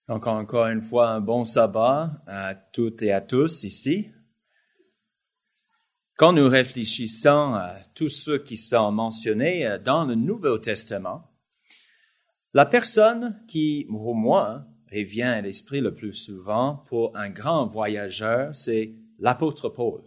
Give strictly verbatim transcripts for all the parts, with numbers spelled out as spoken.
Donc, encore une fois, un bon sabbat à toutes et à tous ici. Quand nous réfléchissons à tous ceux qui sont mentionnés dans le Nouveau Testament, la personne qui, pour moi, revient à l'esprit le plus souvent pour un grand voyageur, c'est l'apôtre Paul.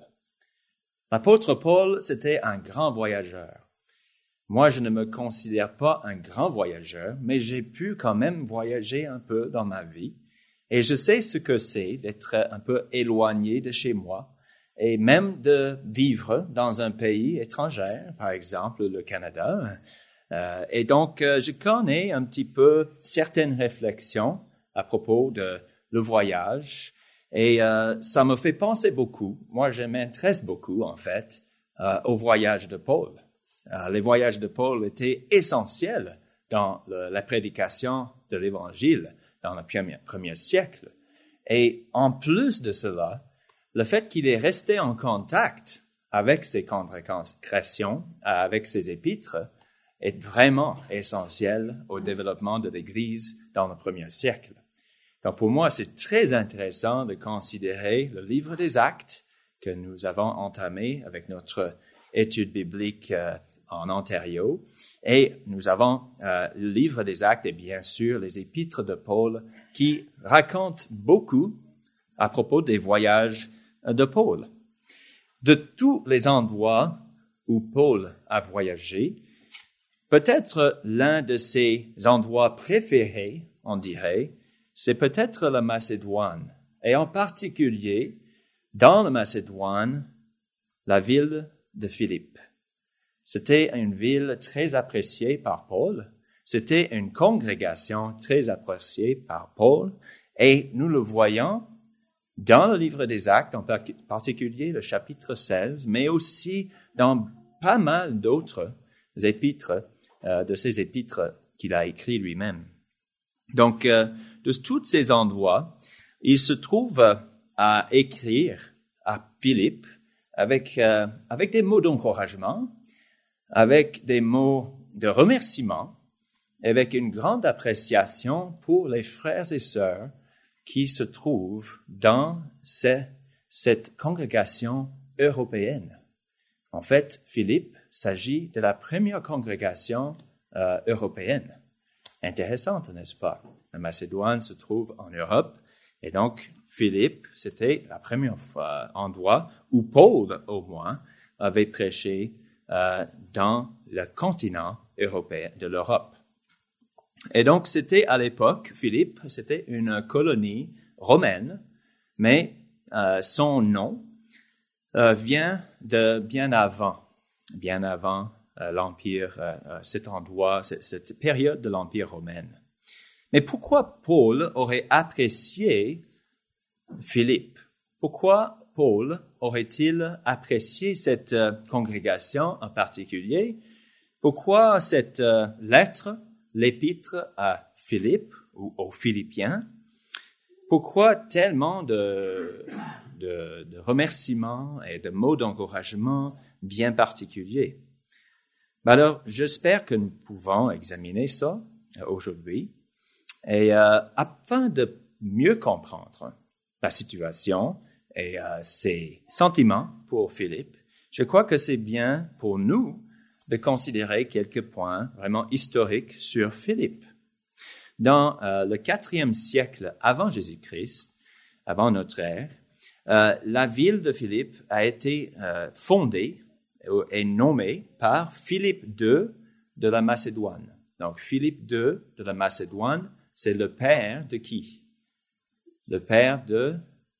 L'apôtre Paul, c'était un grand voyageur. Moi, je ne me considère pas un grand voyageur, mais j'ai pu quand même voyager un peu dans ma vie. Et je sais ce que c'est d'être un peu éloigné de chez moi et même de vivre dans un pays étranger, par exemple le Canada. Euh, et donc, euh, je connais un petit peu certaines réflexions à propos de le voyage. Et euh, ça me fait penser beaucoup. Moi, je m'intéresse beaucoup, en fait, euh, au voyage de Paul. Euh, les voyages de Paul étaient essentiels dans le, la prédication de l'Évangile dans le premier, premier siècle. Et en plus de cela, le fait qu'il est resté en contact avec ses congrégations, avec ses épîtres, est vraiment essentiel au développement de l'Église dans le premier siècle. Donc pour moi, c'est très intéressant de considérer le livre des Actes que nous avons entamé avec notre étude biblique euh, en Ontario. Et nous avons euh, le livre des Actes et bien sûr les épîtres de Paul qui racontent beaucoup à propos des voyages de Paul. De tous les endroits où Paul a voyagé, peut-être l'un de ses endroits préférés, on dirait, c'est peut-être la Macédoine. Et en particulier, dans la Macédoine, la ville de Philippe. C'était une ville très appréciée par Paul. C'était une congrégation très appréciée par Paul. Et nous le voyons dans le livre des Actes, en particulier le chapitre seize, mais aussi dans pas mal d'autres épîtres, euh, de ces épîtres qu'il a écrits lui-même. Donc, euh, de tous ces endroits, il se trouve à écrire à Philippe avec, euh, avec des mots d'encouragement, avec des mots de remerciement, avec une grande appréciation pour les frères et sœurs qui se trouvent dans ces, cette congrégation européenne. En fait, Philippe s'agit de la première congrégation euh, européenne. Intéressante, n'est-ce pas? La Macédoine se trouve en Europe et donc Philippe, c'était la première fois, endroit où Paul, au moins, avait prêché euh, dans le continent européen de l'Europe. Et donc, c'était à l'époque, Philippe, c'était une colonie romaine, mais euh, son nom euh, vient de bien avant, bien avant euh, l'Empire, euh, cet endroit, cette, cette période de l'Empire romain. Mais pourquoi Paul aurait apprécié Philippe? Pourquoi Paul aurait-il apprécié cette euh, congrégation en particulier? Pourquoi cette euh, lettre, l'épître à Philippe ou aux Philippiens? Pourquoi tellement de, de, de remerciements et de mots d'encouragement bien particuliers? Alors, j'espère que nous pouvons examiner ça euh, aujourd'hui et euh, afin de mieux comprendre la situation et euh, ses sentiments pour Philippe, je crois que c'est bien pour nous de considérer quelques points vraiment historiques sur Philippe. Dans euh, le quatrième siècle avant Jésus-Christ, avant notre ère, euh, la ville de Philippe a été euh, fondée et nommée par Philippe deux de la Macédoine. Donc Philippe deux de la Macédoine, c'est le père de qui? Le père de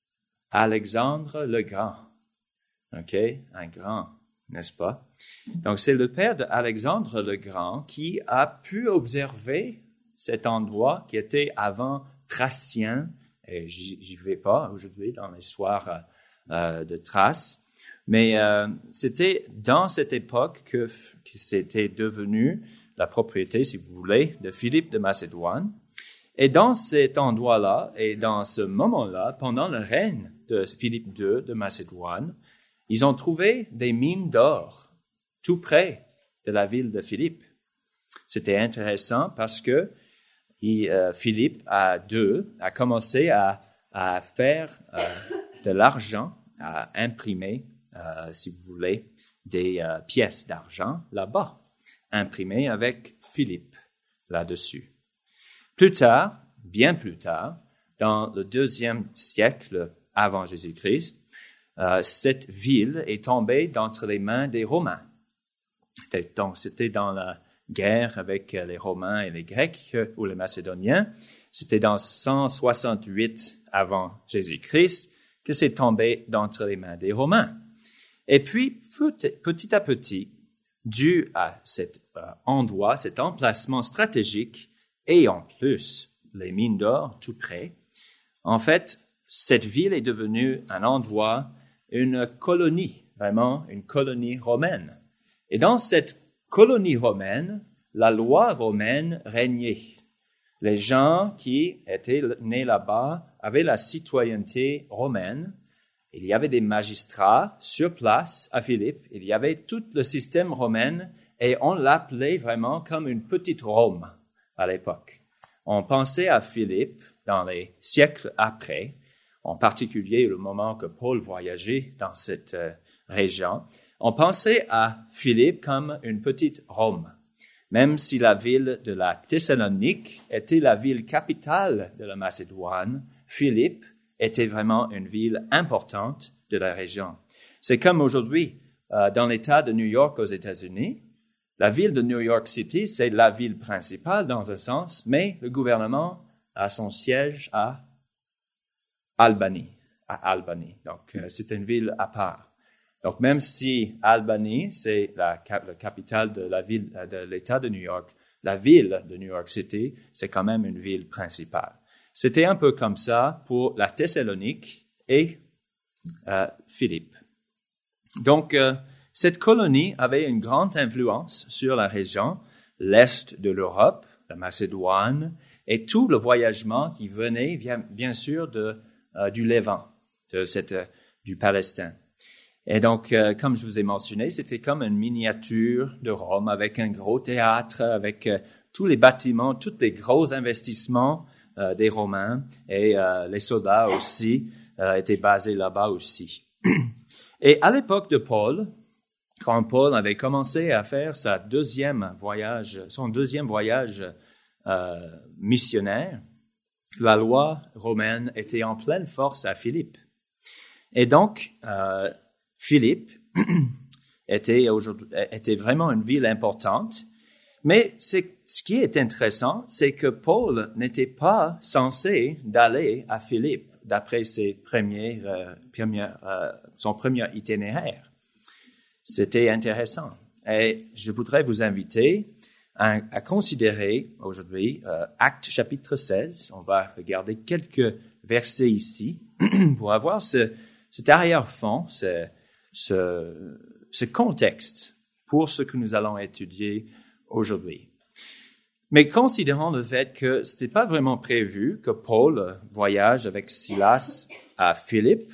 Alexandre le Grand. OK? Un grand, n'est-ce pas? Donc, c'est le père d'Alexandre le Grand qui a pu observer cet endroit qui était avant Thracien, et j'y vais pas aujourd'hui dans l'histoire euh, de Thrace, mais euh, c'était dans cette époque que, que c'était devenu la propriété, si vous voulez, de Philippe de Macédoine. Et dans cet endroit-là, et dans ce moment-là, pendant le règne de Philippe deux de Macédoine, ils ont trouvé des mines d'or tout près de la ville de Philippe. C'était intéressant parce que il, euh, Philippe, à deux, a commencé à, à faire euh, de l'argent, à imprimer, euh, si vous voulez, des euh, pièces d'argent là-bas, imprimées avec Philippe là-dessus. Plus tard, bien plus tard, dans le deuxième siècle avant Jésus-Christ, euh, cette ville est tombée d'entre les mains des Romains. Donc, c'était dans la guerre avec les Romains et les Grecs ou les Macédoniens. C'était dans cent soixante-huit avant Jésus-Christ que c'est tombé d'entre les mains des Romains. Et puis, petit à petit, dû à cet euh, endroit, cet emplacement stratégique, et en plus les mines d'or tout près, en fait, cette ville est devenue un endroit, une colonie, vraiment une colonie romaine. Et dans cette colonie romaine, la loi romaine régnait. Les gens qui étaient nés là-bas avaient la citoyenneté romaine. Il y avait des magistrats sur place à Philippe. Il y avait tout le système romain et on l'appelait vraiment comme une petite Rome à l'époque. On pensait à Philippe dans les siècles après, en particulier le moment que Paul voyageait dans cette euh, région. On pensait à Philippe comme une petite Rome, même si la ville de la Thessalonique était la ville capitale de la Macédoine. Philippe était vraiment une ville importante de la région. C'est comme aujourd'hui, euh, dans l'État de New York aux États-Unis, la ville de New York City, c'est la ville principale dans un sens, mais le gouvernement a son siège à Albany, à Albany. Donc, euh, c'est une ville à part. Donc, même si Albany, c'est la, la capitale de la ville, de l'État de New York, la ville de New York City, c'est quand même une ville principale. C'était un peu comme ça pour la Thessalonique et euh, Philippe. Donc, euh, cette colonie avait une grande influence sur la région, l'Est de l'Europe, la Macédoine, et tout le voyagement qui venait, bien, bien sûr, de, euh, du Levant, de cette, euh, du Palestin. Et donc, euh, comme je vous ai mentionné, c'était comme une miniature de Rome avec un gros théâtre, avec euh, tous les bâtiments, tous les gros investissements euh, des Romains et euh, les soldats aussi euh, étaient basés là-bas aussi. Et à l'époque de Paul, quand Paul avait commencé à faire sa deuxième voyage, son deuxième voyage euh, missionnaire, la loi romaine était en pleine force à Philippe. Et donc, euh, Philippe était, aujourd'hui, était vraiment une ville importante, mais c'est, ce qui est intéressant, c'est que Paul n'était pas censé d'aller à Philippe d'après ses premiers, euh, premières, euh, son premier itinéraire. C'était intéressant. Et je voudrais vous inviter à, à considérer aujourd'hui euh, Actes chapitre seize. On va regarder quelques versets ici pour avoir ce, cet arrière-fond, ce, ce, ce contexte pour ce que nous allons étudier aujourd'hui. Mais considérons le fait que ce n'était pas vraiment prévu que Paul voyage avec Silas à Philippe,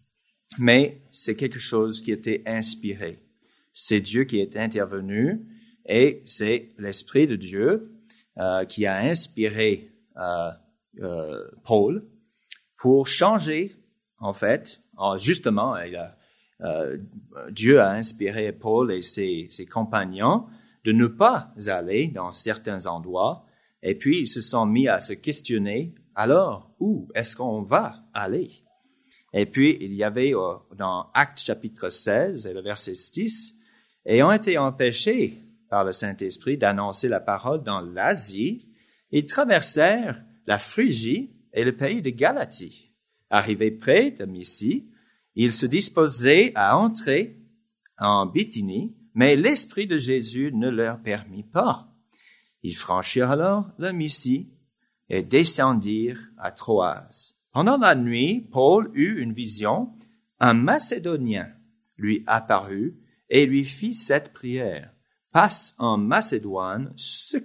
mais c'est quelque chose qui était inspiré. C'est Dieu qui est intervenu et c'est l'Esprit de Dieu euh, qui a inspiré euh, euh, Paul pour changer, en fait, justement, il a, euh, Dieu a inspiré Paul et ses, ses compagnons de ne pas aller dans certains endroits, et puis ils se sont mis à se questionner, alors, où est-ce qu'on va aller? Et puis, il y avait euh, dans Actes chapitre seize et le verset six, ayant été empêchés par le Saint-Esprit d'annoncer la parole dans l'Asie, ils traversèrent la Phrygie et le pays de Galatie. Arrivés près de Mysie, ils se disposaient à entrer en Bithynie, mais l'Esprit de Jésus ne leur permit pas. Ils franchirent alors la Mysie et descendirent à Troas. Pendant la nuit, Paul eut une vision. Un Macédonien lui apparut et lui fit cette prière. « Passe en Macédoine, secours-nous. »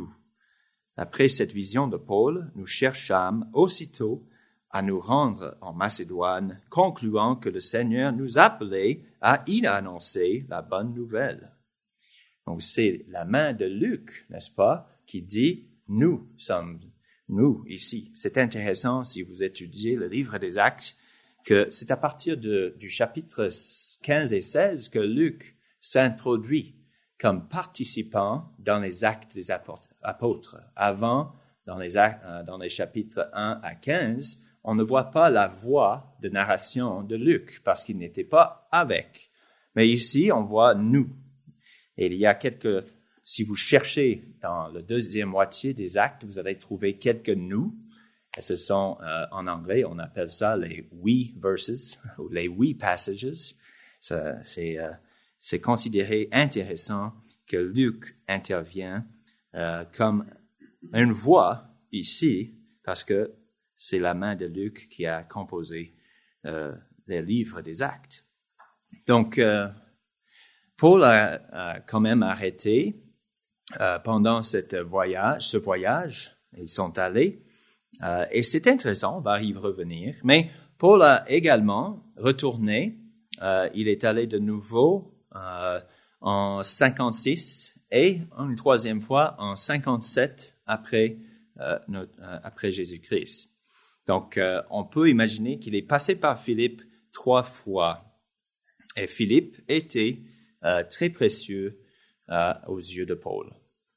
Après cette vision de Paul, nous cherchâmes aussitôt à nous rendre en Macédoine, concluant que le Seigneur nous appelait à y annoncer la bonne nouvelle. Donc c'est la main de Luc, n'est-ce pas, qui dit nous sommes, nous ici. C'est intéressant si vous étudiez le livre des Actes, que c'est à partir de, du chapitre quinze et seize que Luc s'introduit comme participant dans les actes des apôtres. Avant, dans les, actes, dans les chapitres un à quinze, on ne voit pas la voix de narration de Luc parce qu'il n'était pas avec. Mais ici, on voit nous. Et il y a quelques, si vous cherchez dans la deuxième moitié des actes, vous allez trouver quelques nous. Et ce sont, euh, en anglais, on appelle ça les we verses, ou les we passages. Ça, c'est, euh, c'est considéré intéressant que Luc intervient euh, comme une voix ici, parce que c'est la main de Luc qui a composé euh, les livres des Actes. Donc, euh, Paul a, a quand même arrêté euh, pendant cette voyage, ce voyage. Ils sont allés. Euh, et c'est intéressant, on va y revenir. Mais Paul a également retourné. Euh, il est allé de nouveau euh, en cinquante-six et une troisième fois en cinquante-sept après, euh, notre, euh, après Jésus-Christ. Donc, euh, on peut imaginer qu'il est passé par Philippe trois fois. Et Philippe était euh, très précieux euh, aux yeux de Paul.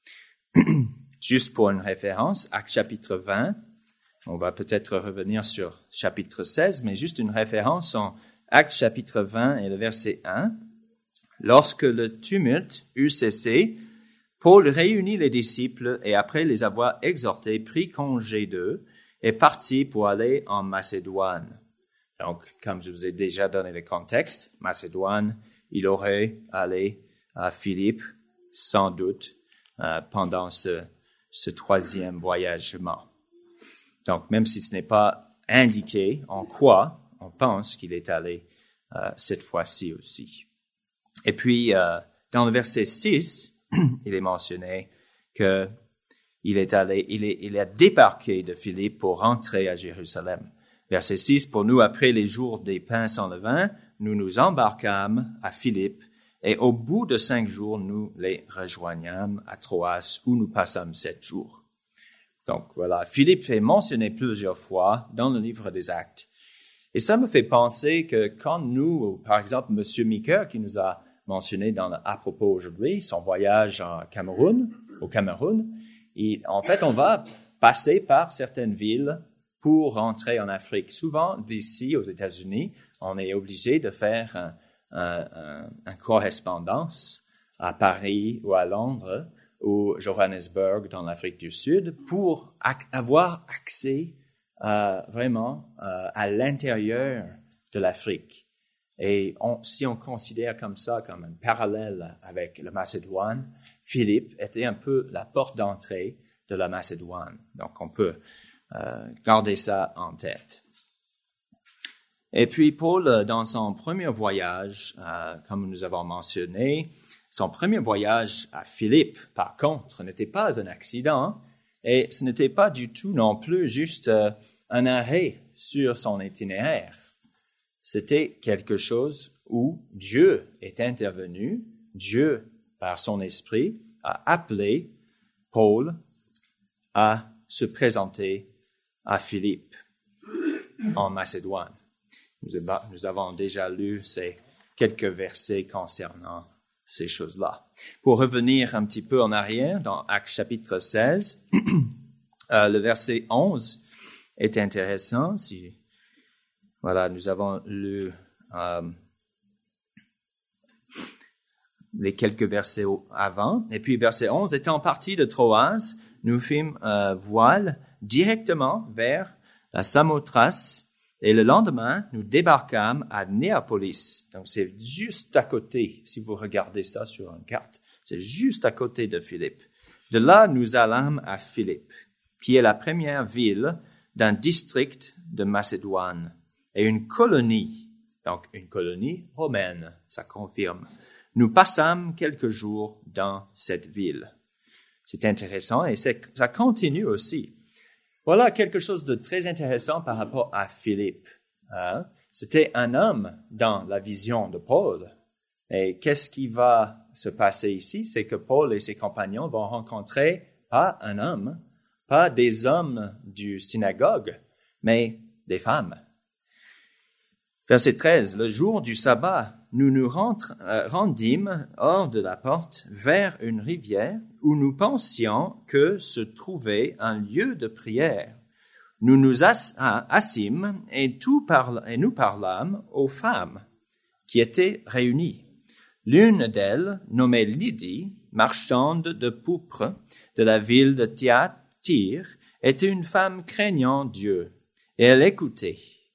Juste pour une référence, Actes chapitre vingt, on va peut-être revenir sur chapitre seize, mais juste une référence en Actes chapitre vingt et le verset un. Lorsque le tumulte eut cessé, Paul réunit les disciples et après les avoir exhortés, prit congé d'eux et partit pour aller en Macédoine. Donc, comme je vous ai déjà donné le contexte, Macédoine, il aurait allé à Philippe, sans doute, euh, pendant ce, ce troisième voyagement. Donc, même si ce n'est pas indiqué en quoi, on pense qu'il est allé euh, cette fois-ci aussi. Et puis, euh, dans le verset six, il est mentionné que il est allé, il est, il a débarqué de Philippe pour rentrer à Jérusalem. Verset six, pour nous, après les jours des pains sans levain, nous nous embarquâmes à Philippe et au bout de cinq jours, nous les rejoignâmes à Troas où nous passâmes sept jours. Donc voilà, Philippe est mentionné plusieurs fois dans le livre des Actes. Et ça me fait penser que quand nous, par exemple, Monsieur Micker, qui nous a mentionné dans le, à propos aujourd'hui, son voyage en Cameroun, au Cameroun, et en fait, on va passer par certaines villes pour rentrer en Afrique. Souvent, d'ici aux États-Unis, on est obligé de faire un, un, un, un correspondance à Paris ou à Londres ou Johannesburg dans l'Afrique du Sud pour ac- avoir accès euh, vraiment euh, à l'intérieur de l'Afrique. Et on, si on considère comme ça, comme un parallèle avec la Macédoine, Philippe était un peu la porte d'entrée de la Macédoine. Donc, on peut euh, garder ça en tête. Et puis, Paul, dans son premier voyage, euh, comme nous avons mentionné, son premier voyage à Philippe, par contre, n'était pas un accident et ce n'était pas du tout non plus juste euh, un arrêt sur son itinéraire. C'était quelque chose où Dieu est intervenu, Dieu, par son esprit, a appelé Paul à se présenter à Philippe en Macédoine. Nous avons déjà lu ces quelques versets concernant ces choses-là. Pour revenir un petit peu en arrière, dans Actes chapitre seize, euh, le verset onze est intéressant. Si, voilà, nous avons lu euh, les quelques versets avant. Et puis verset onze, étant partis de Troas, nous fîmes euh, voile directement vers la Samothrace. Et le lendemain, nous débarquâmes à Néapolis. Donc, c'est juste à côté, si vous regardez ça sur une carte. C'est juste à côté de Philippe. De là, nous allâmes à Philippe, qui est la première ville d'un district de Macédoine et une colonie. Donc, une colonie romaine, ça confirme. Nous passâmes quelques jours dans cette ville. C'est intéressant et c'est, ça continue aussi. Voilà quelque chose de très intéressant par rapport à Philippe. Hein? C'était un homme dans la vision de Paul. Et qu'est-ce qui va se passer ici? C'est que Paul et ses compagnons vont rencontrer pas un homme, pas des hommes du synagogue, mais des femmes. Verset treize, le jour du sabbat, nous nous rentre, euh, rendîmes hors de la porte vers une rivière où nous pensions que se trouvait un lieu de prière. Nous nous ass- assîmes et, tout parla- et nous parlâmes aux femmes qui étaient réunies. L'une d'elles, nommée Lydie, marchande de pourpre de la ville de Thyatire, était une femme craignant Dieu, et elle écoutait.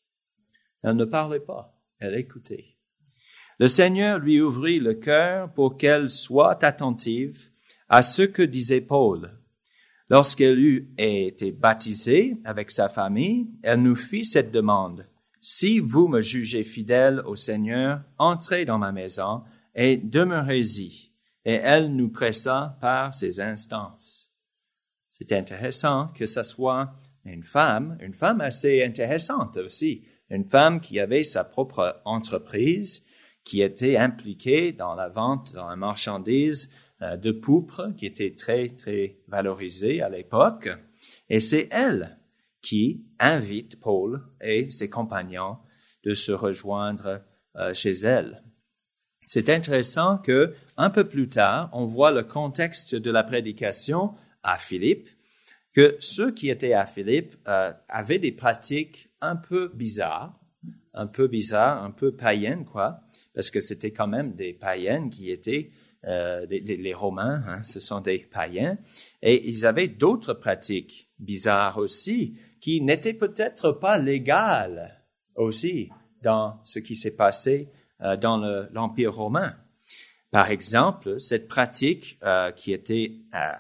Elle ne parlait pas, elle écoutait. Le Seigneur lui ouvrit le cœur pour qu'elle soit attentive à ce que disait Paul. Lorsqu'elle eut été baptisée avec sa famille, elle nous fit cette demande. Si vous me jugez fidèle au Seigneur, entrez dans ma maison et demeurez-y. Et elle nous pressa par ses instances. C'est intéressant que ce soit une femme, une femme assez intéressante aussi, une femme qui avait sa propre entreprise, qui était impliquée dans la vente, dans la marchandise euh, de pourpre, qui était très, très valorisée à l'époque. Et c'est elle qui invite Paul et ses compagnons de se rejoindre euh, chez elle. C'est intéressant que, un peu plus tard, on voit le contexte de la prédication à Philippe, que ceux qui étaient à Philippe euh, avaient des pratiques un peu bizarres, un peu bizarres, un peu païennes, quoi, parce que c'était quand même des païennes qui étaient, euh, les, les Romains, hein, ce sont des païens, et ils avaient d'autres pratiques bizarres aussi, qui n'étaient peut-être pas légales aussi dans ce qui s'est passé euh, dans le, l'Empire romain. Par exemple, cette pratique euh, qui était euh,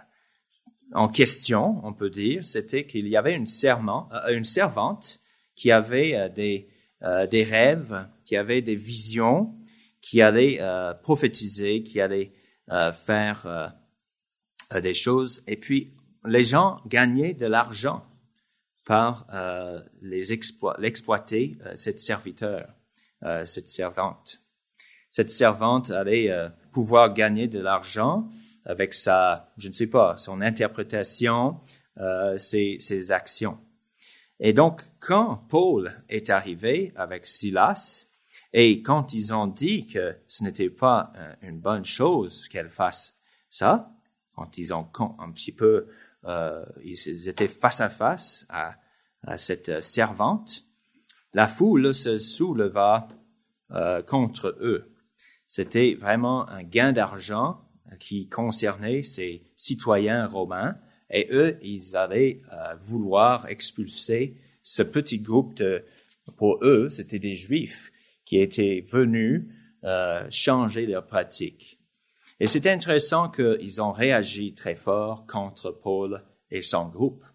en question, on peut dire, c'était qu'il y avait une, serment, euh, une servante qui avait euh, des, euh, des rêves, qui avait des visions, qui allait euh, prophétiser, qui allait euh, faire euh, des choses. Et puis, les gens gagnaient de l'argent par euh, les explo- l'exploiter, euh, cette serviteur, euh, cette servante. Cette servante allait euh, pouvoir gagner de l'argent avec sa, je ne sais pas, son interprétation, euh, ses, ses actions. Et donc, quand Paul est arrivé avec Silas, et quand ils ont dit que ce n'était pas euh, une bonne chose qu'elle fasse ça, quand ils ont un petit peu, euh, ils étaient face à face à, à cette servante, la foule se souleva euh, contre eux. C'était vraiment un gain d'argent qui concernait ces citoyens romains, et eux, ils allaient euh, vouloir expulser ce petit groupe de, pour eux, c'était des Juifs qui étaient venus euh, changer leurs pratiques. Et c'est intéressant qu'ils ont réagi très fort contre Paul et son groupe.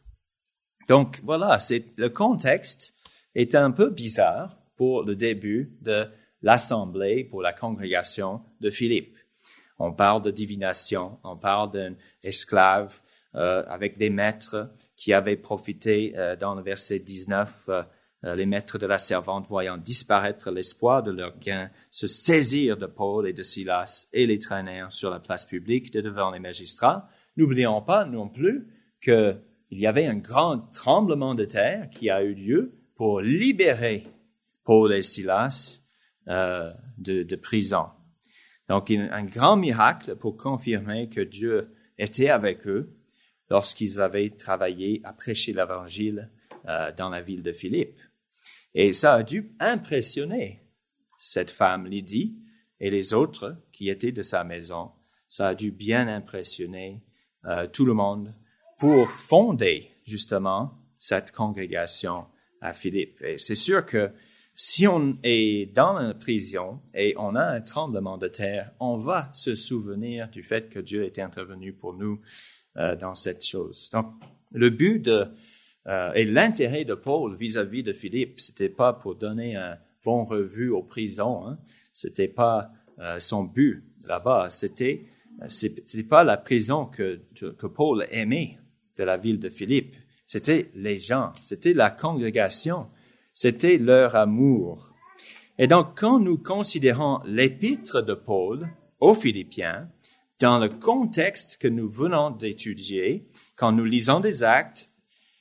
Donc voilà, c'est, le contexte est un peu bizarre pour le début de l'assemblée, pour la congrégation de Philippe. On parle de divination, on parle d'un esclave euh, avec des maîtres qui avaient profité euh, dans le verset dix-neuf, euh, les maîtres de la servante voyant disparaître l'espoir de leur gain, se saisirent de Paul et de Silas et les traînèrent sur la place publique devant les magistrats. N'oublions pas non plus qu'il y avait un grand tremblement de terre qui a eu lieu pour libérer Paul et Silas euh, de, de prison. Donc, un grand miracle pour confirmer que Dieu était avec eux lorsqu'ils avaient travaillé à prêcher l'Évangile euh, dans la ville de Philippe. Et ça a dû impressionner cette femme Lydie et les autres qui étaient de sa maison. Ça a dû bien impressionner euh, tout le monde pour fonder justement cette congrégation à Philippe. Et c'est sûr que si on est dans une prison et on a un tremblement de terre, on va se souvenir du fait que Dieu était intervenu pour nous euh, dans cette chose. Donc, le but de, euh, et l'intérêt de Paul vis-à-vis de Philippe, c'était pas pour donner un bon revue aux prisons, hein. C'était pas euh, son but là-bas. C'était, c'était pas la prison que, que Paul aimait de la ville de Philippe. C'était les gens, c'était la congrégation. C'était leur amour. Et donc, quand nous considérons l'épître de Paul aux Philippiens, dans le contexte que nous venons d'étudier, quand nous lisons des Actes,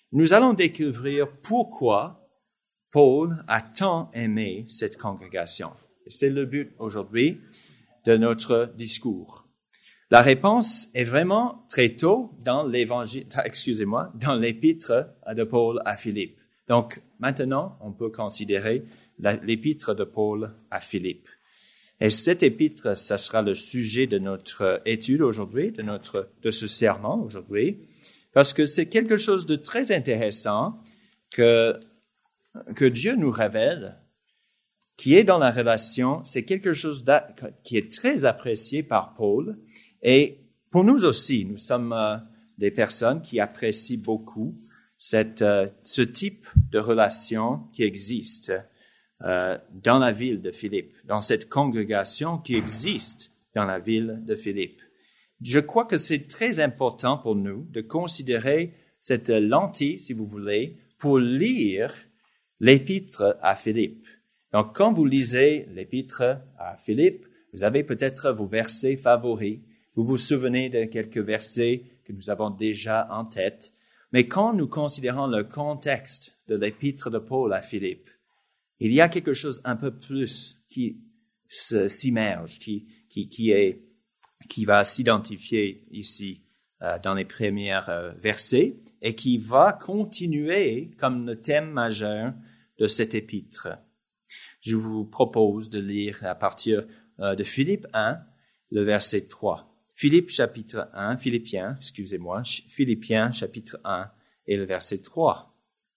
nous allons découvrir pourquoi Paul a tant aimé cette congrégation. Et c'est le but aujourd'hui de notre discours. La réponse est vraiment très tôt dans l'évangile, excusez-moi, dans l'épître de Paul à Philippe. Donc, maintenant, on peut considérer l'épître de Paul à Philippe. Et cet épître, ça sera le sujet de notre étude aujourd'hui, de notre, de ce sermon aujourd'hui, parce que c'est quelque chose de très intéressant que, que Dieu nous révèle, qui est dans la relation, c'est quelque chose qui est très apprécié par Paul, et pour nous aussi, nous sommes euh, des personnes qui apprécient beaucoup cette, euh, ce type de relation qui existe Euh, dans la ville de Philippe, dans cette congrégation qui existe dans la ville de Philippe. Je crois que c'est très important pour nous de considérer cette lentille, si vous voulez, pour lire l'épître à Philippe. Donc, quand vous lisez l'épître à Philippe, vous avez peut-être vos versets favoris. Vous vous souvenez de quelques versets que nous avons déjà en tête. Mais quand nous considérons le contexte de l'épître de Paul à Philippe, il y a quelque chose un peu plus qui se, s'immerge, qui, qui, qui est, qui va s'identifier ici euh, dans les premiers euh, versets et qui va continuer comme le thème majeur de cet épître. Je vous propose de lire à partir euh, de Philippe un, le verset trois. Philippe chapitre un, Philippiens, excusez-moi, Philippiens chapitre un et le verset trois.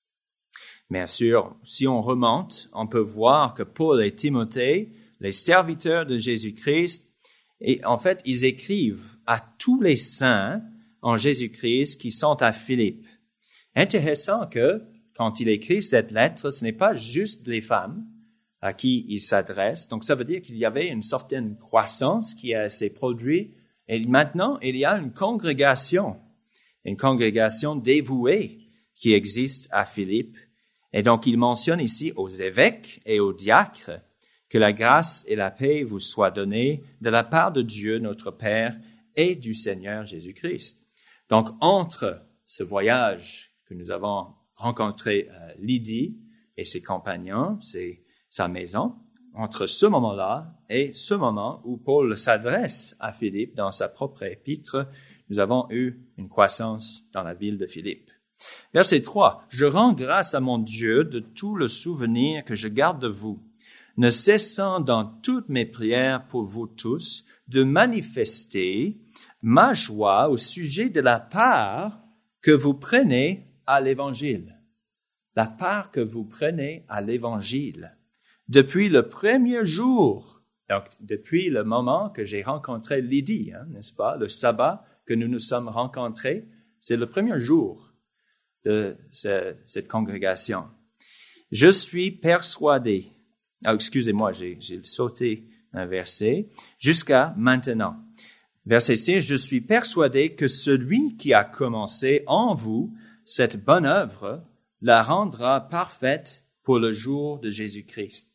Bien sûr, si on remonte, on peut voir que Paul et Timothée, les serviteurs de Jésus-Christ, et en fait, ils écrivent à tous les saints en Jésus-Christ qui sont à Philippe. Intéressant que, quand il écrit cette lettre, ce n'est pas juste les femmes à qui il s'adresse. Donc, ça veut dire qu'il y avait une certaine croissance qui s'est produite. Et maintenant, il y a une congrégation, une congrégation dévouée qui existe à Philippe. Et donc, il mentionne ici aux évêques et aux diacres que la grâce et la paix vous soient données de la part de Dieu, notre Père, et du Seigneur Jésus-Christ. Donc, entre ce voyage que nous avons rencontré euh, Lydie et ses compagnons, c'est sa maison, entre ce moment-là et ce moment où Paul s'adresse à Philippe dans sa propre épître, nous avons eu une croissance dans la ville de Philippe. Verset trois. « Je rends grâce à mon Dieu de tout le souvenir que je garde de vous, ne cessant dans toutes mes prières pour vous tous de manifester ma joie au sujet de la part que vous prenez à l'Évangile. » La part que vous prenez à l'Évangile. Depuis le premier jour, donc depuis le moment que j'ai rencontré Lydie, hein, n'est-ce pas, le sabbat que nous nous sommes rencontrés, c'est le premier jour de ce, cette congrégation. Je suis persuadé, oh, excusez-moi, j'ai, j'ai sauté un verset, jusqu'à maintenant. Verset six, je suis persuadé que celui qui a commencé en vous cette bonne œuvre la rendra parfaite pour le jour de Jésus-Christ.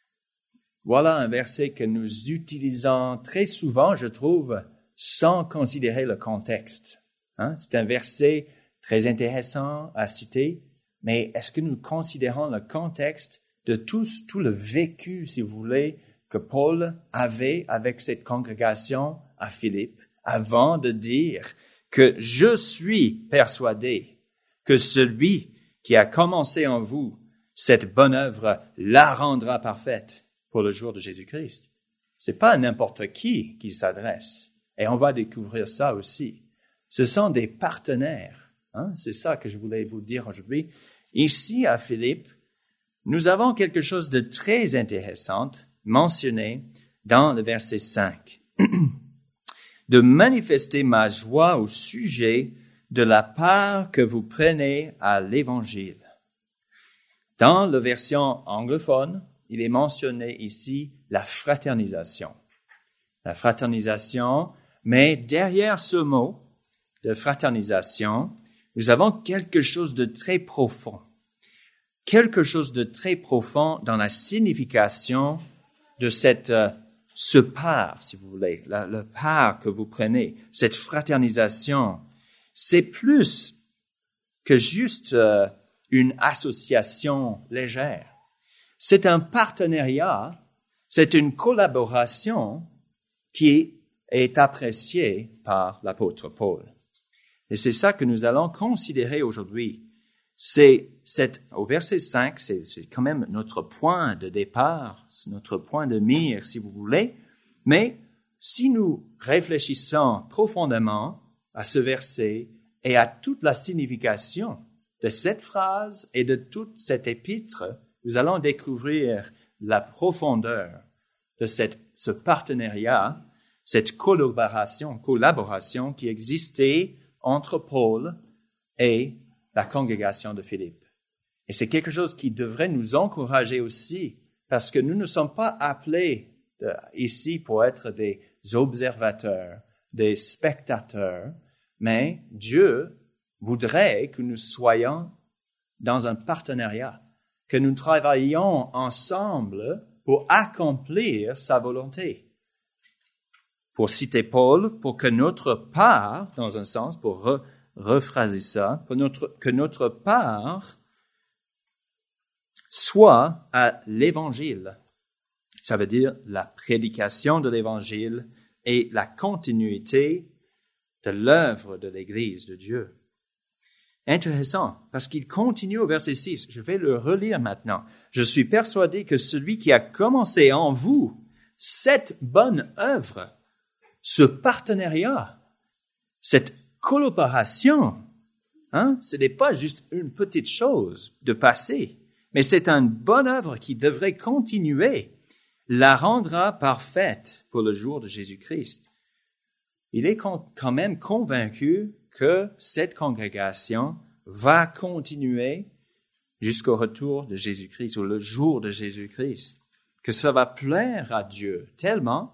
Voilà un verset que nous utilisons très souvent, je trouve, sans considérer le contexte. Hein? C'est un verset très intéressant à citer, mais est-ce que nous considérons le contexte de tout, tout le vécu, si vous voulez, que Paul avait avec cette congrégation à Philippe, avant de dire que je suis persuadé que celui qui a commencé en vous cette bonne œuvre la rendra parfaite pour le jour de Jésus-Christ. C'est pas à n'importe qui qu'il s'adresse. Et on va découvrir ça aussi. Ce sont des partenaires. Hein, c'est ça que je voulais vous dire aujourd'hui. Ici, à Philippe, nous avons quelque chose de très intéressant mentionné dans le verset cinq. De manifester ma joie au sujet de la part que vous prenez à l'Évangile. Dans la version anglophone, il est mentionné ici la fraternisation. La fraternisation, mais derrière ce mot de fraternisation, nous avons quelque chose de très profond. Quelque chose de très profond dans la signification de cette, euh, ce part, si vous voulez, la, le part que vous prenez, cette fraternisation. C'est plus que juste euh, une association légère. C'est un partenariat, c'est une collaboration qui est appréciée par l'apôtre Paul. Et c'est ça que nous allons considérer aujourd'hui. C'est cette, au verset cinq, c'est, c'est quand même notre point de départ, c'est notre point de mire, si vous voulez. Mais si nous réfléchissons profondément à ce verset et à toute la signification de cette phrase et de toute cette épître, nous allons découvrir la profondeur de cette, ce partenariat, cette collaboration, collaboration qui existait entre Paul et la congrégation de Philippe. Et c'est quelque chose qui devrait nous encourager aussi, parce que nous ne sommes pas appelés de, ici pour être des observateurs, des spectateurs, mais Dieu voudrait que nous soyons dans un partenariat, que nous travaillions ensemble pour accomplir sa volonté. Pour citer Paul, pour que notre part, dans un sens, pour re, rephraser ça, pour notre, que notre part soit à l'Évangile. Ça veut dire la prédication de l'Évangile et la continuité de l'œuvre de l'Église de Dieu. Intéressant, parce qu'il continue au verset six. Je vais le relire maintenant. Je suis persuadé que celui qui a commencé en vous cette bonne œuvre, ce partenariat, cette collaboration, hein, ce n'est pas juste une petite chose de passer, mais c'est une bonne œuvre qui devrait continuer, la rendra parfaite pour le jour de Jésus-Christ. Il est quand même convaincu que cette congrégation va continuer jusqu'au retour de Jésus-Christ, ou le jour de Jésus-Christ, que ça va plaire à Dieu tellement,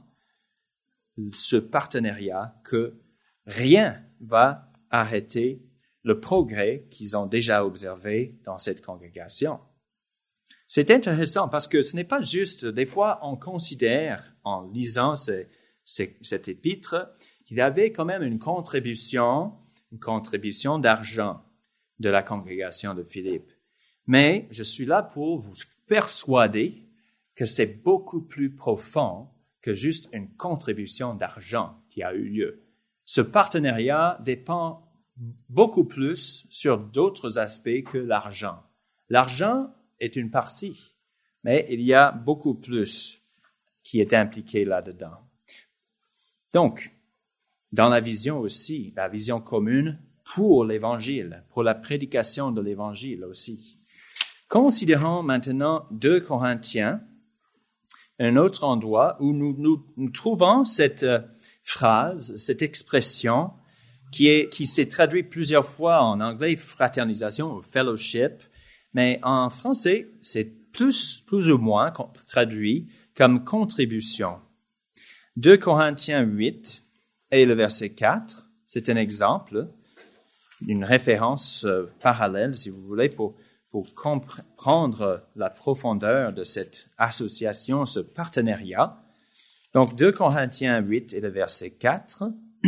ce partenariat, que rien va arrêter le progrès qu'ils ont déjà observé dans cette congrégation. C'est intéressant parce que ce n'est pas juste, des fois on considère, en lisant ce, ce, cet épître, qu'il y avait quand même une contribution, une contribution d'argent de la congrégation de Philippe. Mais je suis là pour vous persuader que c'est beaucoup plus profond que juste une contribution d'argent qui a eu lieu. Ce partenariat dépend beaucoup plus sur d'autres aspects que l'argent. L'argent est une partie, mais il y a beaucoup plus qui est impliqué là-dedans. Donc, dans la vision aussi, la vision commune pour l'Évangile, pour la prédication de l'Évangile aussi. Considérons maintenant deux Corinthiens, un autre endroit où nous, nous, nous trouvons cette euh, phrase, cette expression qui est, qui s'est traduite plusieurs fois en anglais, fraternisation ou fellowship, mais en français, c'est plus, plus ou moins traduit comme contribution. deux Corinthiens huit et le verset quatre, c'est un exemple, une référence euh, parallèle, si vous voulez, pour pour comprendre la profondeur de cette association, ce partenariat. Donc, deux Corinthiens huit et le verset quatre,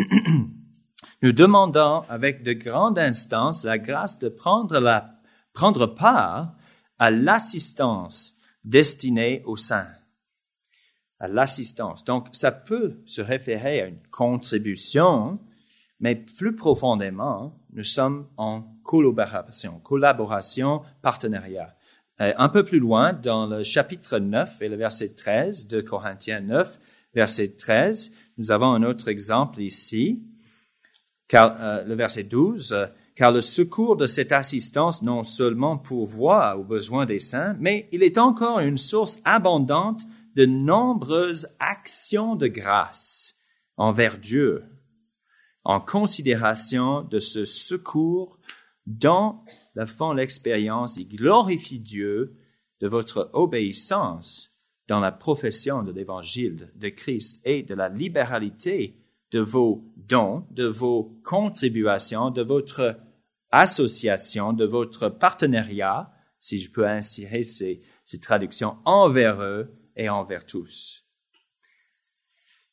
nous demandons avec de grandes instances la grâce de prendre, la, prendre part à l'assistance destinée aux saints. À l'assistance. Donc, ça peut se référer à une contribution, mais plus profondément, nous sommes en collaboration, collaboration, partenariat. Euh, un peu plus loin, dans le chapitre neuf et le verset treize de Corinthiens neuf, verset treize, nous avons un autre exemple ici, car, euh, le verset douze, euh, car le secours de cette assistance non seulement pourvoit aux besoins des saints, mais il est encore une source abondante de nombreuses actions de grâce envers Dieu, en considération de ce secours dont la font l'expérience et glorifie Dieu de votre obéissance dans la profession de l'Évangile de Christ et de la libéralité de vos dons, de vos contributions, de votre association, de votre partenariat, si je peux insérer ces, ces traductions, envers eux et envers tous.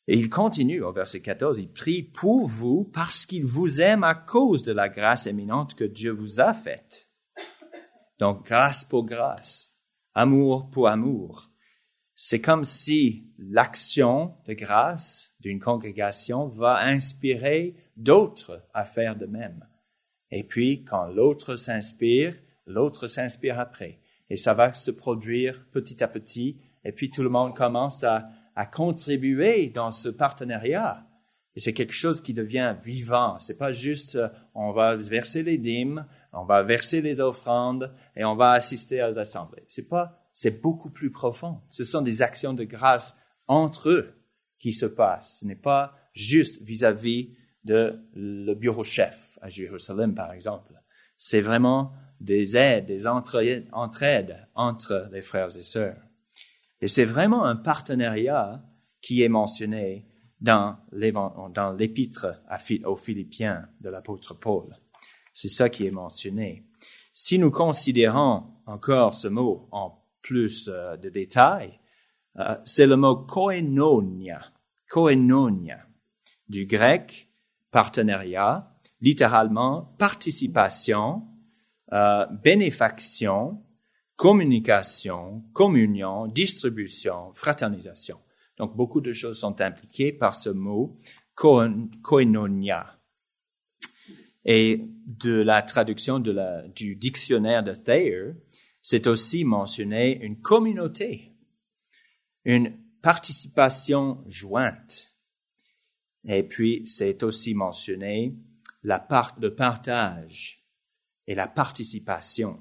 Et il continue au verset quatorze, il prie pour vous parce qu'il vous aime à cause de la grâce éminente que Dieu vous a faite. Donc, grâce pour grâce, amour pour amour. C'est comme si l'action de grâce d'une congrégation va inspirer d'autres à faire de même. Et puis, quand l'autre s'inspire, l'autre s'inspire après. Et ça va se produire petit à petit. Et puis, tout le monde commence à, à contribuer dans ce partenariat. Et c'est quelque chose qui devient vivant. C'est pas juste, euh, on va verser les dîmes, on va verser les offrandes et on va assister aux assemblées. C'est pas, c'est beaucoup plus profond. Ce sont des actions de grâce entre eux qui se passent. Ce n'est pas juste vis-à-vis de le bureau chef à Jérusalem, par exemple. C'est vraiment des aides, des entraides, entraides entre les frères et sœurs. Et c'est vraiment un partenariat qui est mentionné dans l'épître aux Philippiens de l'apôtre Paul. C'est ça qui est mentionné. Si nous considérons encore ce mot en plus euh, de détails, euh, c'est le mot koinonia, koinonia, du grec partenariat, littéralement participation, euh, bénéfaction, communication, communion, distribution, fraternisation. Donc, beaucoup de choses sont impliquées par ce mot koinonia. Et de la traduction de la, du dictionnaire de Thayer, c'est aussi mentionné une communauté, une participation jointe. Et puis, c'est aussi mentionné la part, le partage et la participation.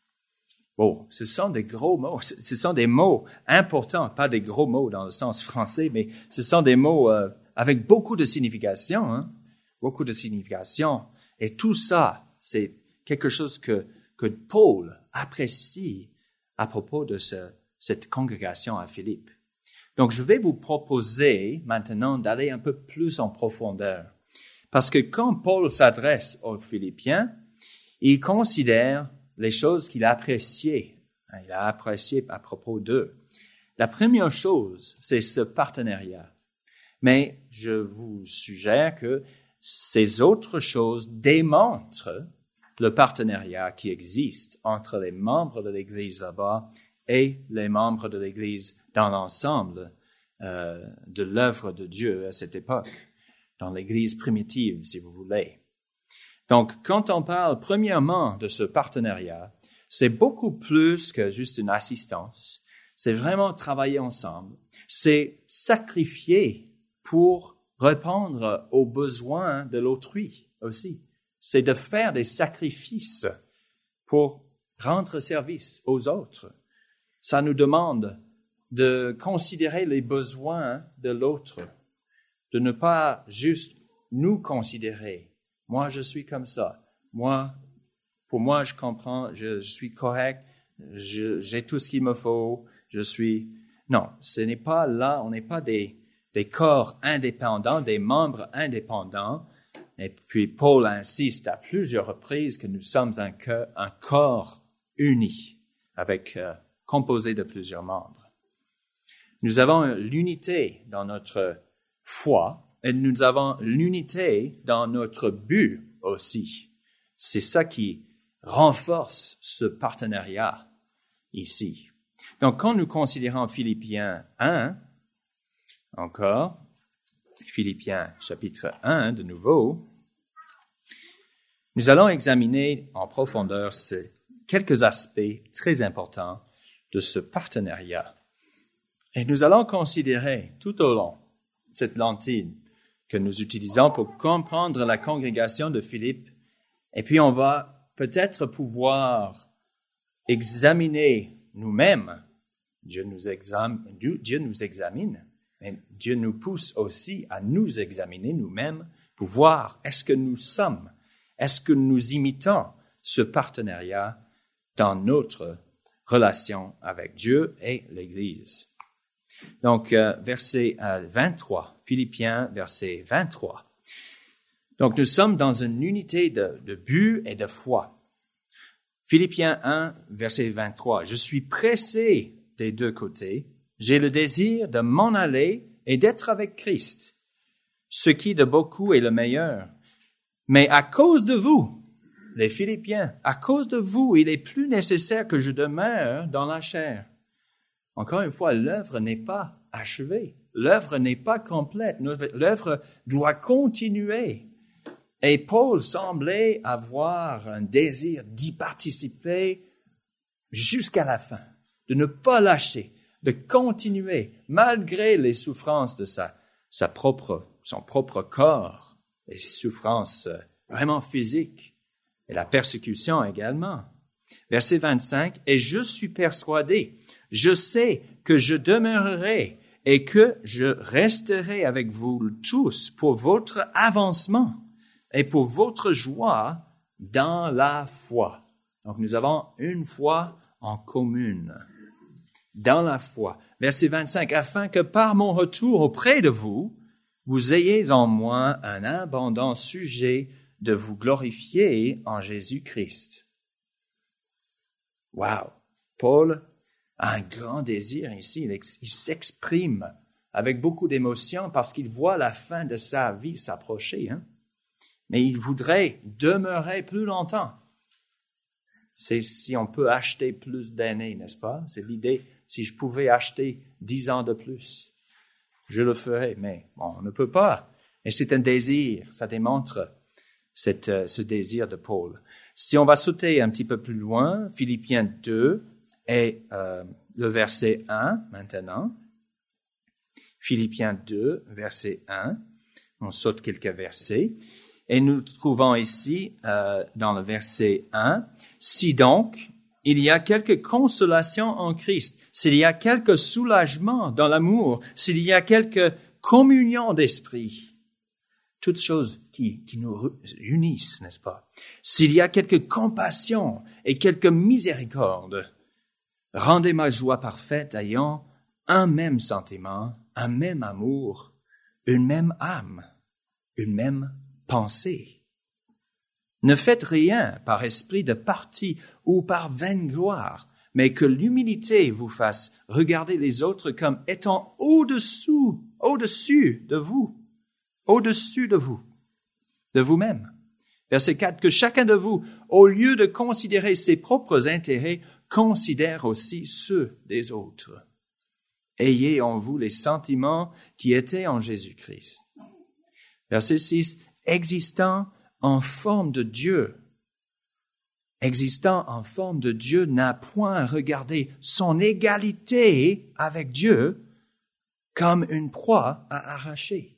Bon, ce sont des gros mots, ce sont des mots importants, pas des gros mots dans le sens français, mais ce sont des mots euh, avec beaucoup de signification, hein, beaucoup de signification. Et tout ça, c'est quelque chose que, que Paul apprécie à propos de ce, cette congrégation à Philippe. Donc, je vais vous proposer maintenant d'aller un peu plus en profondeur. Parce que quand Paul s'adresse aux Philippiens, il considère les choses qu'il a appréciées. Il a apprécié à propos d'eux. La première chose, c'est ce partenariat. Mais je vous suggère que ces autres choses démontrent le partenariat qui existe entre les membres de l'Église là-bas et les membres de l'Église dans l'ensemble euh, de l'œuvre de Dieu à cette époque, dans l'Église primitive, si vous voulez. Donc, quand on parle premièrement de ce partenariat, c'est beaucoup plus que juste une assistance. C'est vraiment travailler ensemble. C'est sacrifier pour répondre aux besoins de l'autrui aussi. C'est de faire des sacrifices pour rendre service aux autres. Ça nous demande de considérer les besoins de l'autre, de ne pas juste nous considérer. Moi, je suis comme ça. Moi, pour moi, je comprends, je, je suis correct, je, j'ai tout ce qu'il me faut, je suis... Non, ce n'est pas là, on n'est pas des, des corps indépendants, des membres indépendants. Et puis, Paul insiste à plusieurs reprises que nous sommes un, cœur, un corps uni, avec euh, composé de plusieurs membres. Nous avons l'unité dans notre foi, et nous avons l'unité dans notre but aussi. C'est ça qui renforce ce partenariat ici. Donc, quand nous considérons Philippiens un, encore, Philippiens chapitre un de nouveau, nous allons examiner en profondeur ces quelques aspects très importants de ce partenariat. Et nous allons considérer tout au long cette lentille que nous utilisons pour comprendre la congrégation de Philippe. Et puis on va peut-être pouvoir examiner nous-mêmes. Dieu nous examine, Dieu nous examine, mais Dieu nous pousse aussi à nous examiner nous-mêmes pour voir est-ce que nous sommes, est-ce que nous imitons ce partenariat dans notre relation avec Dieu et l'Église. Donc, euh, verset euh, vingt-trois, Philippiens, verset vingt-trois. Donc, nous sommes dans une unité de, de but et de foi. Philippiens un, verset vingt-trois. Je suis pressé des deux côtés. J'ai le désir de m'en aller et d'être avec Christ, ce qui de beaucoup est le meilleur. Mais à cause de vous, les Philippiens, à cause de vous, il est plus nécessaire que je demeure dans la chair. Encore une fois, l'œuvre n'est pas achevée. L'œuvre n'est pas complète. L'œuvre doit continuer. Et Paul semblait avoir un désir d'y participer jusqu'à la fin, de ne pas lâcher, de continuer malgré les souffrances de sa, sa propre, son propre corps, les souffrances vraiment physiques et la persécution également. Verset vingt-cinq, « Et je suis persuadé, je sais que je demeurerai et que je resterai avec vous tous pour votre avancement et pour votre joie dans la foi. » Donc nous avons une foi en commune, dans la foi. Verset vingt-cinq, « Afin que par mon retour auprès de vous, vous ayez en moi un abondant sujet de vous glorifier en Jésus-Christ. » Wow! Paul a un grand désir ici. Il, ex- il s'exprime avec beaucoup d'émotion parce qu'il voit la fin de sa vie s'approcher. Hein? Mais il voudrait demeurer plus longtemps. C'est si on peut acheter plus d'années, n'est-ce pas? C'est l'idée. Si je pouvais acheter dix ans de plus, je le ferais. Mais bon, on ne peut pas. Et c'est un désir. Ça démontre cette, euh, ce désir de Paul. Si on va sauter un petit peu plus loin, Philippiens deux et euh, le verset un maintenant. Philippiens deux, verset un. On saute quelques versets. Et nous trouvons ici, euh, dans le verset un, « Si donc, il y a quelque consolation en Christ, s'il y a quelque soulagement dans l'amour, s'il y a quelque communion d'esprit, toutes choses qui, qui nous unissent, n'est-ce pas? S'il y a quelque compassion et quelque miséricorde, rendez ma joie parfaite ayant un même sentiment, un même amour, une même âme, une même pensée. Ne faites rien par esprit de parti ou par vaine gloire, mais que l'humilité vous fasse regarder les autres comme étant au-dessous, au-dessus de vous, au-dessus de vous, de vous-même. Verset quatre, que chacun de vous, au lieu de considérer ses propres intérêts, considère aussi ceux des autres. Ayez en vous les sentiments qui étaient en Jésus-Christ. Verset six, existant en forme de Dieu. Existant en forme de Dieu n'a point regardé son égalité avec Dieu comme une proie à arracher.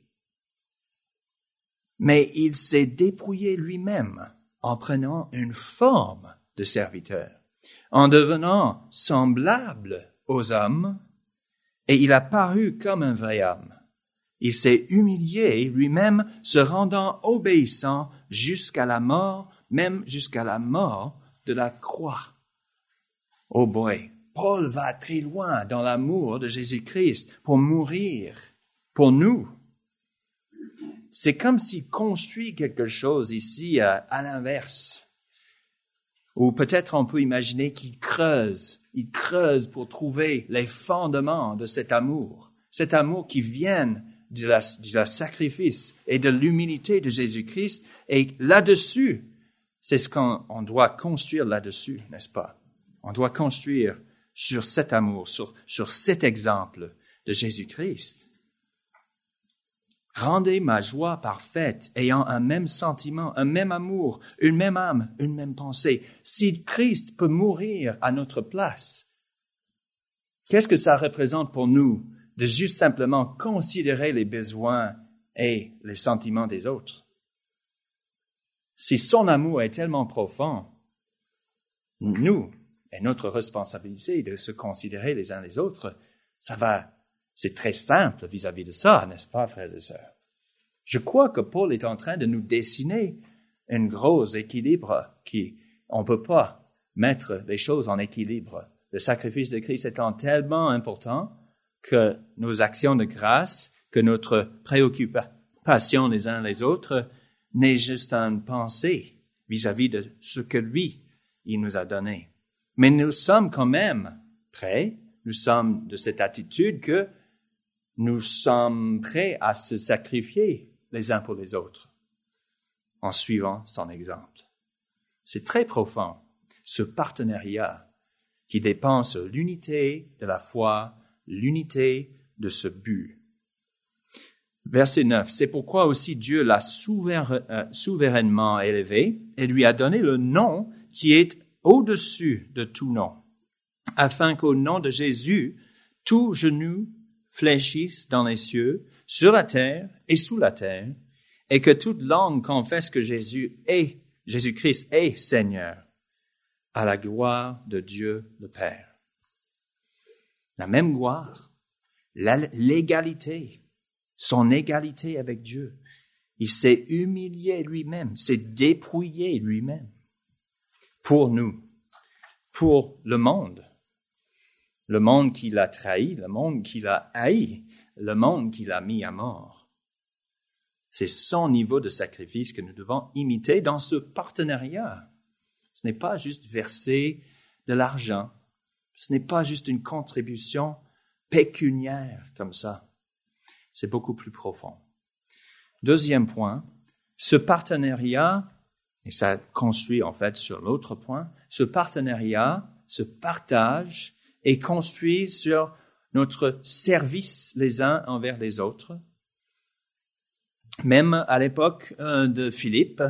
Mais il s'est dépouillé lui-même en prenant une forme de serviteur, en devenant semblable aux hommes, et il a paru comme un vrai homme. Il s'est humilié lui-même, se rendant obéissant jusqu'à la mort, même jusqu'à la mort de la croix. Oh boy, Paul va très loin dans l'amour de Jésus-Christ pour mourir pour nous. C'est comme s'il construit quelque chose ici à, à l'inverse. Ou peut-être on peut imaginer qu'il creuse, il creuse pour trouver les fondements de cet amour, cet amour qui vient de la, de la sacrifice et de l'humilité de Jésus-Christ. Et là-dessus, c'est ce qu'on on doit construire là-dessus, n'est-ce pas? On doit construire sur cet amour, sur, sur cet exemple de Jésus-Christ. Rendez ma joie parfaite, ayant un même sentiment, un même amour, une même âme, une même pensée. Si Christ peut mourir à notre place, qu'est-ce que ça représente pour nous de juste simplement considérer les besoins et les sentiments des autres? Si son amour est tellement profond, nous, et notre responsabilité de se considérer les uns les autres, ça va, c'est très simple vis-à-vis de ça, n'est-ce pas, frères et sœurs? Je crois que Paul est en train de nous dessiner un gros équilibre qui, on peut pas mettre les choses en équilibre. Le sacrifice de Christ étant tellement important que nos actions de grâce, que notre préoccupation les uns les autres n'est juste une pensée vis-à-vis de ce que lui, il nous a donné. Mais nous sommes quand même prêts, nous sommes de cette attitude que nous sommes prêts à se sacrifier les uns pour les autres en suivant son exemple. C'est très profond, ce partenariat qui dépend sur l'unité de la foi, l'unité de ce but. Verset neuf, c'est pourquoi aussi Dieu l'a souverain, euh, souverainement élevé et lui a donné le nom qui est au-dessus de tout nom, afin qu'au nom de Jésus, tout genou fléchisse dans les cieux, sur la terre et sous la terre, et que toute langue confesse que Jésus est, Jésus-Christ est Seigneur, à la gloire de Dieu le Père. La même gloire, la, l'égalité, son égalité avec Dieu. Il s'est humilié lui-même, s'est dépouillé lui-même pour nous, pour le monde. Le monde qui l'a trahi, le monde qui l'a haï, le monde qui l'a mis à mort. C'est son niveau de sacrifice que nous devons imiter dans ce partenariat. Ce n'est pas juste verser de l'argent. Ce n'est pas juste une contribution pécuniaire comme ça. C'est beaucoup plus profond. Deuxième point, ce partenariat, et ça construit en fait sur l'autre point, ce partenariat, ce partage est construit sur notre service les uns envers les autres. Même à l'époque de Philippe,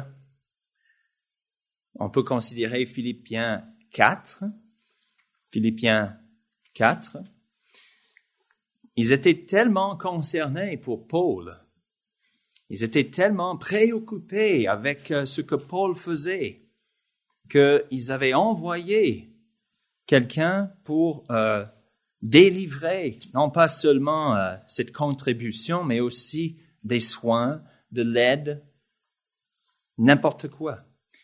on peut considérer Philippiens quatre, Philippiens quatre, ils étaient tellement concernés pour Paul, ils étaient tellement préoccupés avec ce que Paul faisait, qu'ils avaient envoyé quelqu'un pour euh, délivrer non pas seulement euh, cette contribution, mais aussi des soins, de l'aide, n'importe quoi.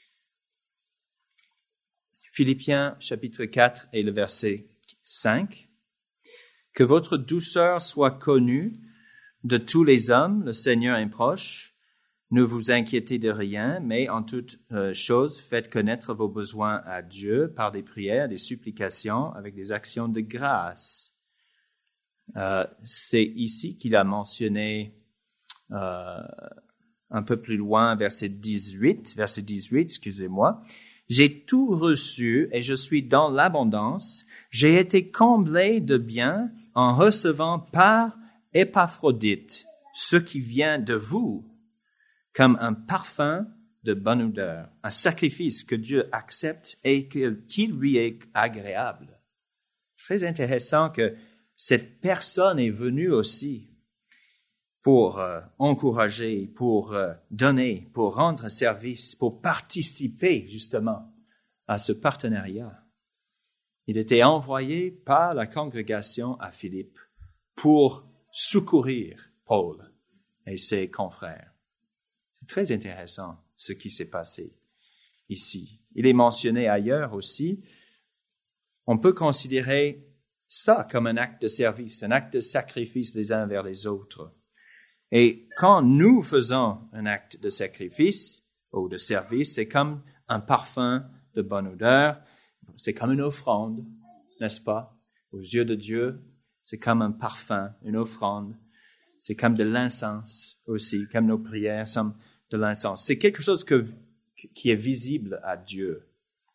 Philippiens chapitre quatre et le verset cinq. Que votre douceur soit connue de tous les hommes, le Seigneur est proche. Ne vous inquiétez de rien, mais en toute euh, chose, faites connaître vos besoins à Dieu par des prières, des supplications, avec des actions de grâce. Euh, c'est ici qu'il a mentionné euh, un peu plus loin, verset dix-huit, verset dix-huit, excusez-moi. J'ai tout reçu et je suis dans l'abondance. J'ai été comblé de biens en recevant par Épaphrodite ce qui vient de vous, comme un parfum de bonne odeur, un sacrifice que Dieu accepte et que, qui lui est agréable. Très intéressant que cette personne est venue aussi pour euh, encourager, pour euh, donner, pour rendre service, pour participer justement à ce partenariat. Il était envoyé par la congrégation à Philippe pour secourir Paul et ses confrères. C'est très intéressant ce qui s'est passé ici. Il est mentionné ailleurs aussi. On peut considérer ça comme un acte de service, un acte de sacrifice les uns vers les autres. Et quand nous faisons un acte de sacrifice ou de service, c'est comme un parfum de bonne odeur, c'est comme une offrande, n'est-ce pas? Aux yeux de Dieu, c'est comme un parfum, une offrande. C'est comme de l'incense aussi, comme nos prières sont de l'incense. C'est quelque chose que, qui est visible à Dieu.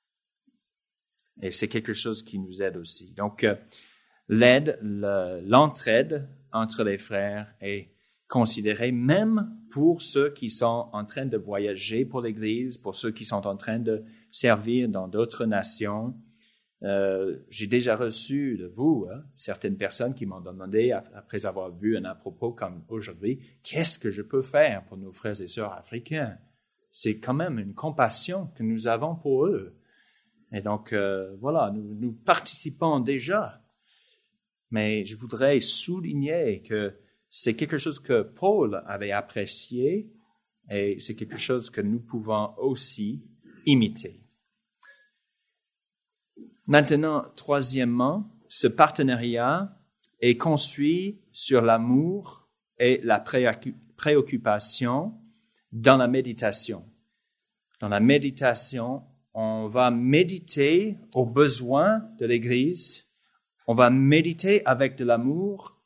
Et c'est quelque chose qui nous aide aussi. Donc, euh, l'aide, le, l'entraide entre les frères est considérée même pour ceux qui sont en train de voyager pour l'Église, pour ceux qui sont en train de servir dans d'autres nations. Euh, j'ai déjà reçu de vous hein, certaines personnes qui m'ont demandé, après avoir vu un à-propos comme aujourd'hui, qu'est-ce que je peux faire pour nos frères et sœurs africains? C'est quand même une compassion que nous avons pour eux. Et donc, euh, voilà, nous, nous participons déjà. Mais je voudrais souligner que c'est quelque chose que Paul avait apprécié et c'est quelque chose que nous pouvons aussi imiter. Maintenant, troisièmement, ce partenariat est construit sur l'amour et la préoccupation dans la méditation. Dans la méditation, on va méditer aux besoins de l'Église, on va méditer avec de l'amour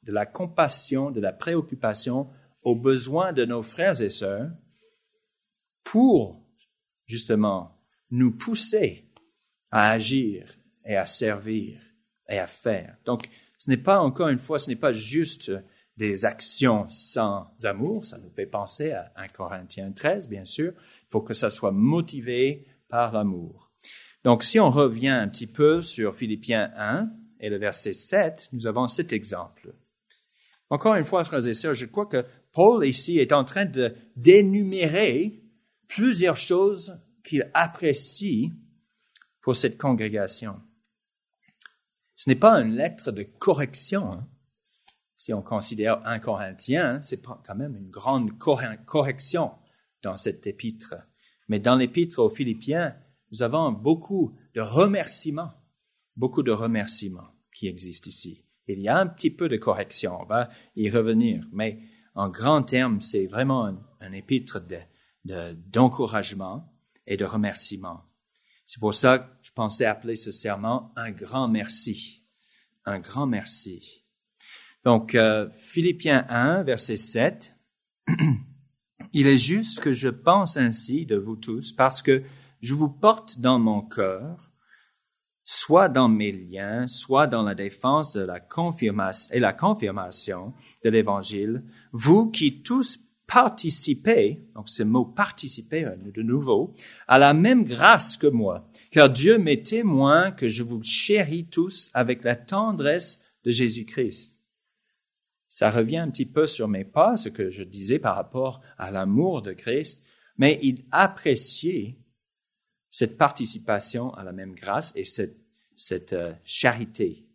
de la compassion, de la préoccupation aux besoins de nos frères et sœurs pour, justement, nous pousser à agir et à servir et à faire. Donc, ce n'est pas, encore une fois, ce n'est pas juste des actions sans amour. Ça nous fait penser à un Corinthiens treize, bien sûr. Il faut que ça soit motivé par l'amour. Donc, si on revient un petit peu sur Philippiens un et le verset sept, nous avons cet exemple. Encore une fois, frères et sœurs, je crois que Paul ici est en train de d'énumérer plusieurs choses qu'il apprécie pour cette congrégation. Ce n'est pas une lettre de correction. Hein. Si on considère un Corinthien, c'est quand même une grande correction dans cette épître. Mais dans l'épître aux Philippiens, nous avons beaucoup de remerciements, beaucoup de remerciements qui existent ici. Il y a un petit peu de correction, on va y revenir, mais en grand terme, c'est vraiment un, un épître de, de, d'encouragement et de remerciement. C'est pour ça que je pensais appeler ce serment un grand merci. Un grand merci. Donc, euh, Philippiens un, verset sept. Il est juste que je pense ainsi de vous tous parce que je vous porte dans mon cœur, soit dans mes liens, soit dans la défense de la confirmation et la confirmation de l'Évangile, vous qui tous participez, donc ce mot participer de nouveau, à la même grâce que moi, car Dieu m'est témoin que je vous chéris tous avec la tendresse de Jésus-Christ. Ça revient un petit peu sur mes pas, ce que je disais par rapport à l'amour de Christ, mais il appréciait cette participation à la même grâce et cette, cette euh, charité.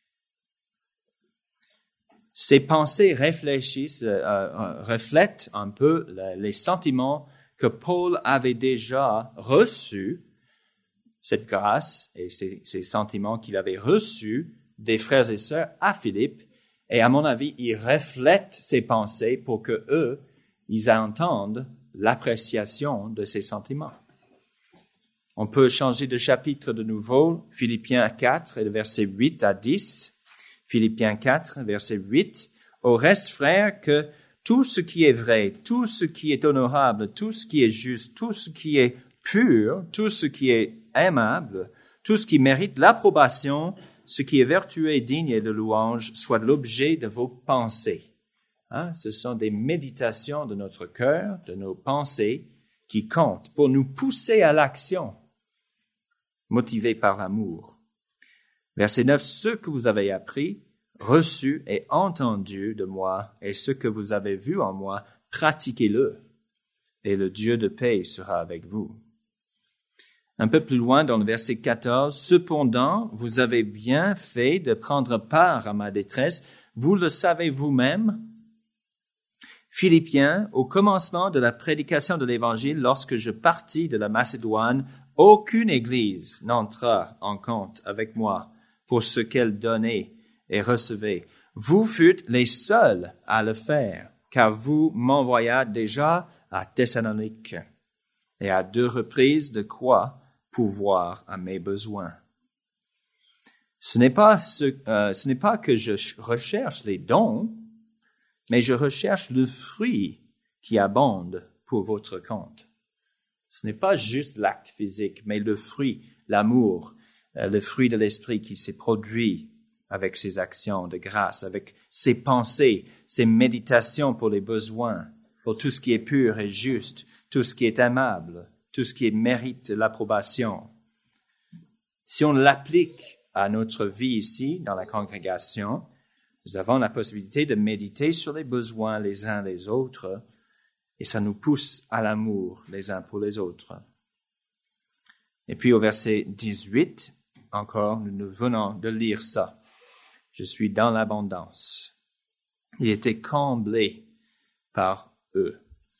Ces pensées réfléchissent, euh, euh, reflètent un peu les sentiments que Paul avait déjà reçus, cette grâce et ces, ces sentiments qu'il avait reçus des frères et sœurs à Philippe. Et à mon avis, ils reflètent ces pensées pour que eux, ils entendent l'appréciation de ces sentiments. On peut changer de chapitre de nouveau, Philippiens quatre, et le verset huit à dix. Philippiens quatre, verset huit. « Au reste, frères, que tout ce qui est vrai, tout ce qui est honorable, tout ce qui est juste, tout ce qui est pur, tout ce qui est aimable, tout ce qui mérite l'approbation, ce qui est vertueux et digne de louange, soit l'objet de vos pensées. » Hein, ce sont des méditations de notre cœur, de nos pensées, qui comptent pour nous pousser à l'action, motivés par l'amour. Verset neuf, « Ce que vous avez appris, reçu et entendu de moi, et ce que vous avez vu en moi, pratiquez-le, et le Dieu de paix sera avec vous. » Un peu plus loin, dans le verset quatorze, « Cependant, vous avez bien fait de prendre part à ma détresse, vous le savez vous-même. » Philippiens, au commencement de la prédication de l'Évangile, lorsque je partis de la Macédoine, aucune église n'entra en compte avec moi pour ce qu'elle donnait et recevait. Vous fûtes les seuls à le faire, car vous m'envoyâtes déjà à Thessalonique et à deux reprises de quoi pouvoir à mes besoins. Ce n'est pas ce, euh, ce n'est pas que je recherche les dons, mais je recherche le fruit qui abonde pour votre compte. Ce n'est pas juste l'acte physique, mais le fruit, l'amour, euh, le fruit de l'esprit qui s'est produit avec ses actions de grâce, avec ses pensées, ses méditations pour les besoins, pour tout ce qui est pur et juste, tout ce qui est aimable, tout ce qui mérite l'approbation. Si on l'applique à notre vie ici, dans la congrégation, nous avons la possibilité de méditer sur les besoins les uns des autres et ça nous pousse à l'amour les uns pour les autres. Et puis au verset dix-huit, encore, nous venons de lire ça. Je suis dans l'abondance. Il était comblé par eux.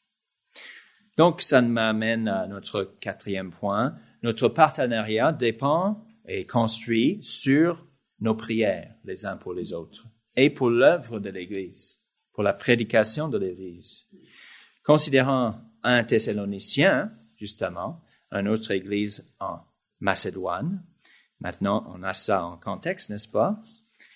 Donc, ça m'amène à notre quatrième point. Notre partenariat dépend et construit sur nos prières les uns pour les autres et pour l'œuvre de l'Église, pour la prédication de l'Église. Considérant un Thessalonicien, justement, une autre Église en Macédoine, maintenant on a ça en contexte, n'est-ce pas?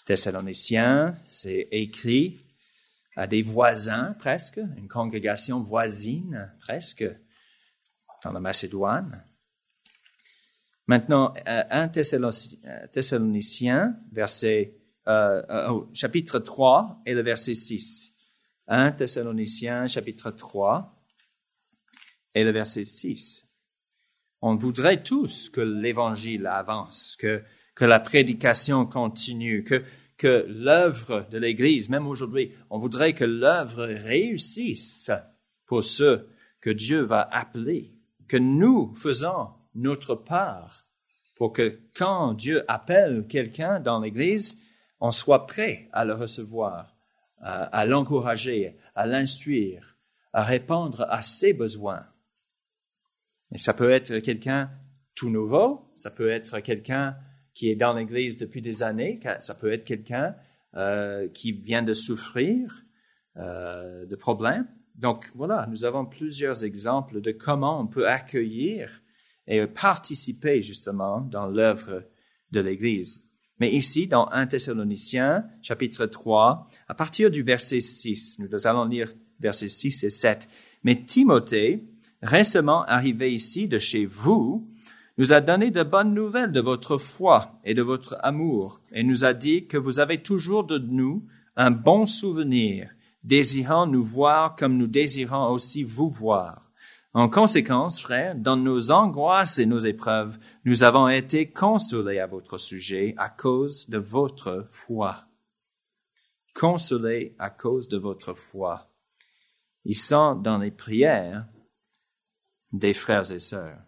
Thessaloniciens, c'est écrit à des voisins presque, une congrégation voisine presque, dans la Macédoine. Maintenant, un Thessaloniciens, verset, euh, euh, chapitre trois et le verset six. un Thessaloniciens, chapitre trois et le verset six. On voudrait tous que l'Évangile avance, que, que la prédication continue, que, que l'œuvre de l'Église, même aujourd'hui, on voudrait que l'œuvre réussisse pour ceux que Dieu va appeler, que nous faisons notre part pour que quand Dieu appelle quelqu'un dans l'Église, on soit prêt à le recevoir, à, à l'encourager, à l'instruire, à répondre à ses besoins. Et ça peut être quelqu'un tout nouveau, ça peut être quelqu'un qui est dans l'Église depuis des années, ça peut être quelqu'un euh, qui vient de souffrir euh, de problèmes. Donc voilà, nous avons plusieurs exemples de comment on peut accueillir et participer justement dans l'œuvre de l'Église. Mais ici, dans un Thessaloniciens, chapitre trois, à partir du verset six, nous allons lire versets six et sept. « Mais Timothée, récemment arrivé ici de chez vous, nous a donné de bonnes nouvelles de votre foi et de votre amour, et nous a dit que vous avez toujours de nous un bon souvenir, désirant nous voir comme nous désirons aussi vous voir. En conséquence, frères, dans nos angoisses et nos épreuves, nous avons été consolés à votre sujet à cause de votre foi. » Consolés à cause de votre foi. Ils sont dans les prières des frères et sœurs.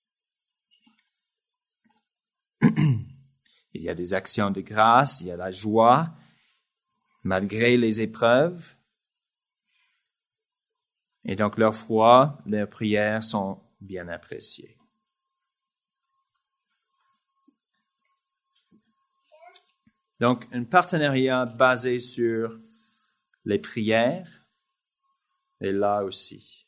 Il y a des actions de grâce, il y a la joie, malgré les épreuves. Et donc leur foi, leurs prières sont bien appréciées. Donc un partenariat basé sur les prières est là aussi.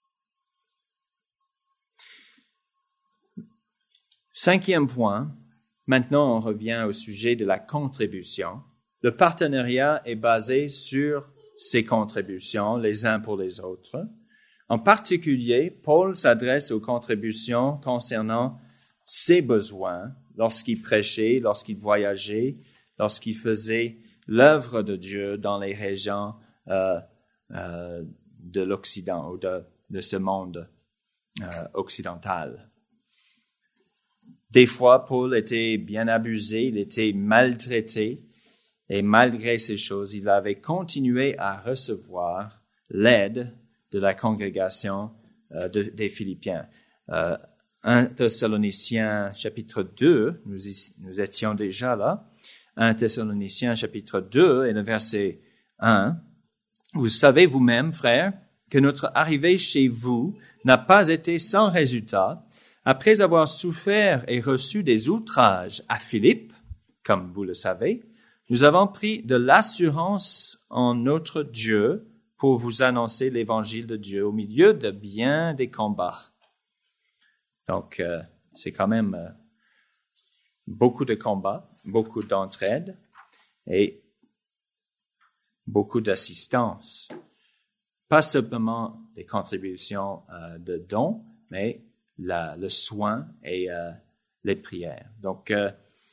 Cinquième point, maintenant on revient au sujet de la contribution. Le partenariat est basé sur ces contributions les uns pour les autres. En particulier, Paul s'adresse aux contributions concernant ses besoins lorsqu'il prêchait, lorsqu'il voyageait, lorsqu'il faisait l'œuvre de Dieu dans les régions euh, euh, de l'Occident ou de, de ce monde euh, occidental. Des fois, Paul était bien abusé, il était maltraité. Et malgré ces choses, il avait continué à recevoir l'aide de la congrégation euh, de, des Philippiens. Euh, un Thessaloniciens chapitre deux, nous, y, nous étions déjà là. un Thessaloniciens chapitre deux et le verset un. Vous savez vous-même, frères, que notre arrivée chez vous n'a pas été sans résultat. Après avoir souffert et reçu des outrages à Philippe, comme vous le savez, nous avons pris de l'assurance en notre Dieu pour vous annoncer l'évangile de Dieu au milieu de bien des combats. Donc, euh, c'est quand même euh, beaucoup de combats, beaucoup d'entraide et beaucoup d'assistance. Pas simplement des contributions euh, de dons, mais la, le soin et euh, les prières. Donc, euh,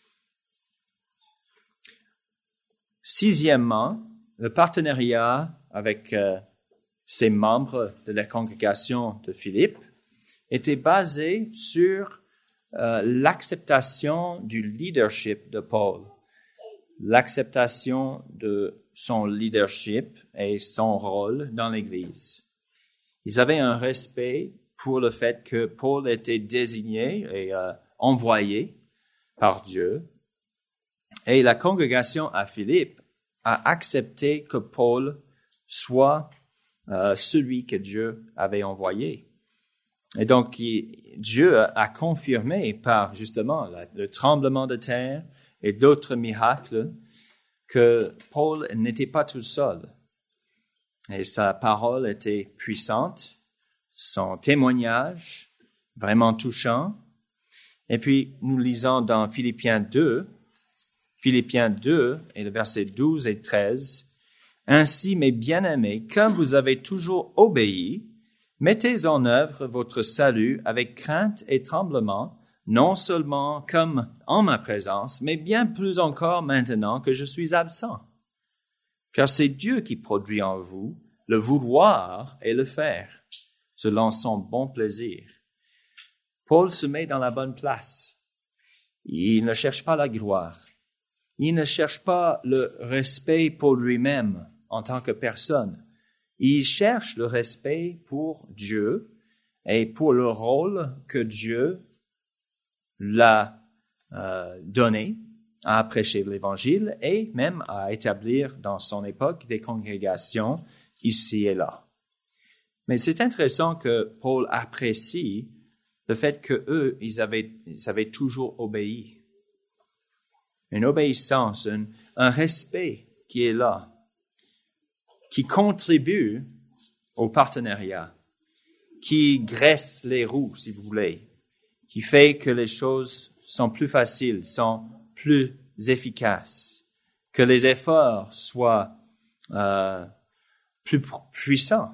sixièmement, le partenariat avec euh, ces membres de la congrégation de Philippe était basé sur euh, l'acceptation du leadership de Paul, l'acceptation de son leadership et son rôle dans l'Église. Ils avaient un respect pour le fait que Paul était désigné et euh, envoyé par Dieu. Et la congrégation à Philippe a accepté que Paul soit euh, celui que Dieu avait envoyé. Et donc, il, Dieu a confirmé par justement la, le tremblement de terre et d'autres miracles que Paul n'était pas tout seul. Et sa parole était puissante, son témoignage vraiment touchant. Et puis, nous lisons dans Philippiens deux, Philippiens deux et le verset douze et treize. « Ainsi, mes bien-aimés, comme vous avez toujours obéi, mettez en œuvre votre salut avec crainte et tremblement, non seulement comme en ma présence, mais bien plus encore maintenant que je suis absent. Car c'est Dieu qui produit en vous le vouloir et le faire, selon son bon plaisir. » Paul se met dans la bonne place. Il ne cherche pas la gloire. Il ne cherche pas le respect pour lui-même en tant que personne. Il cherche le respect pour Dieu et pour le rôle que Dieu l'a euh, donné à prêcher l'Évangile et même à établir dans son époque des congrégations ici et là. Mais c'est intéressant que Paul apprécie le fait que eux, ils avaient, ils avaient toujours obéi. Une obéissance, un, un respect qui est là, qui contribue au partenariat, qui graisse les roues, si vous voulez, qui fait que les choses sont plus faciles, sont plus efficaces, que les efforts soient euh, plus puissants.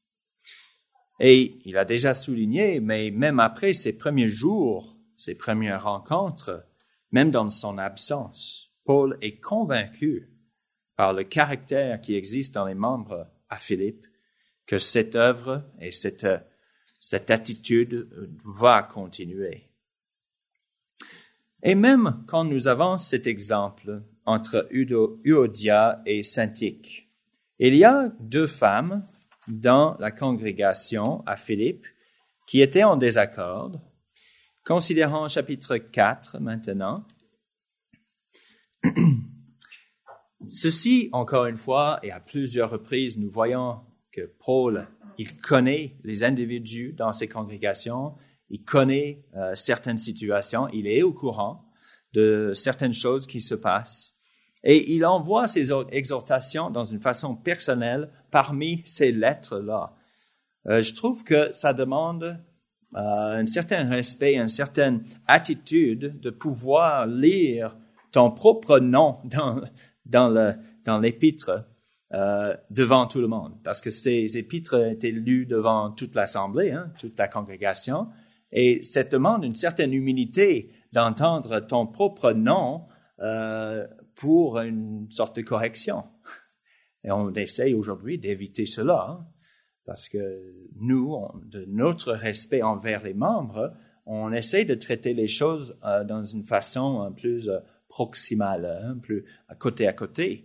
Et il a déjà souligné, mais même après ces premiers jours, ces premières rencontres, même dans son absence, Paul est convaincu par le caractère qui existe dans les membres à Philippe que cette œuvre et cette, cette attitude va continuer. Et même quand nous avons cet exemple entre Euodia et Syntyche, il y a deux femmes dans la congrégation à Philippe qui étaient en désaccord. Considérons chapitre quatre maintenant. Ceci, encore une fois, et à plusieurs reprises, nous voyons que Paul, il connaît les individus dans ces congrégations, il connaît euh, certaines situations, il est au courant de certaines choses qui se passent, et il envoie ses exhortations dans une façon personnelle parmi ces lettres-là. Euh, je trouve que ça demande Euh, un certain respect, une certaine attitude de pouvoir lire ton propre nom dans, dans, le, dans l'épître euh, devant tout le monde. Parce que ces épîtres étaient lus devant toute l'assemblée, hein, toute la congrégation. Et ça demande une certaine humilité d'entendre ton propre nom euh, pour une sorte de correction. Et on essaye aujourd'hui d'éviter cela, hein. Parce que nous, on, de notre respect envers les membres, on essaie de traiter les choses euh, dans une façon un plus euh, proximale, hein, plus à côté à côté.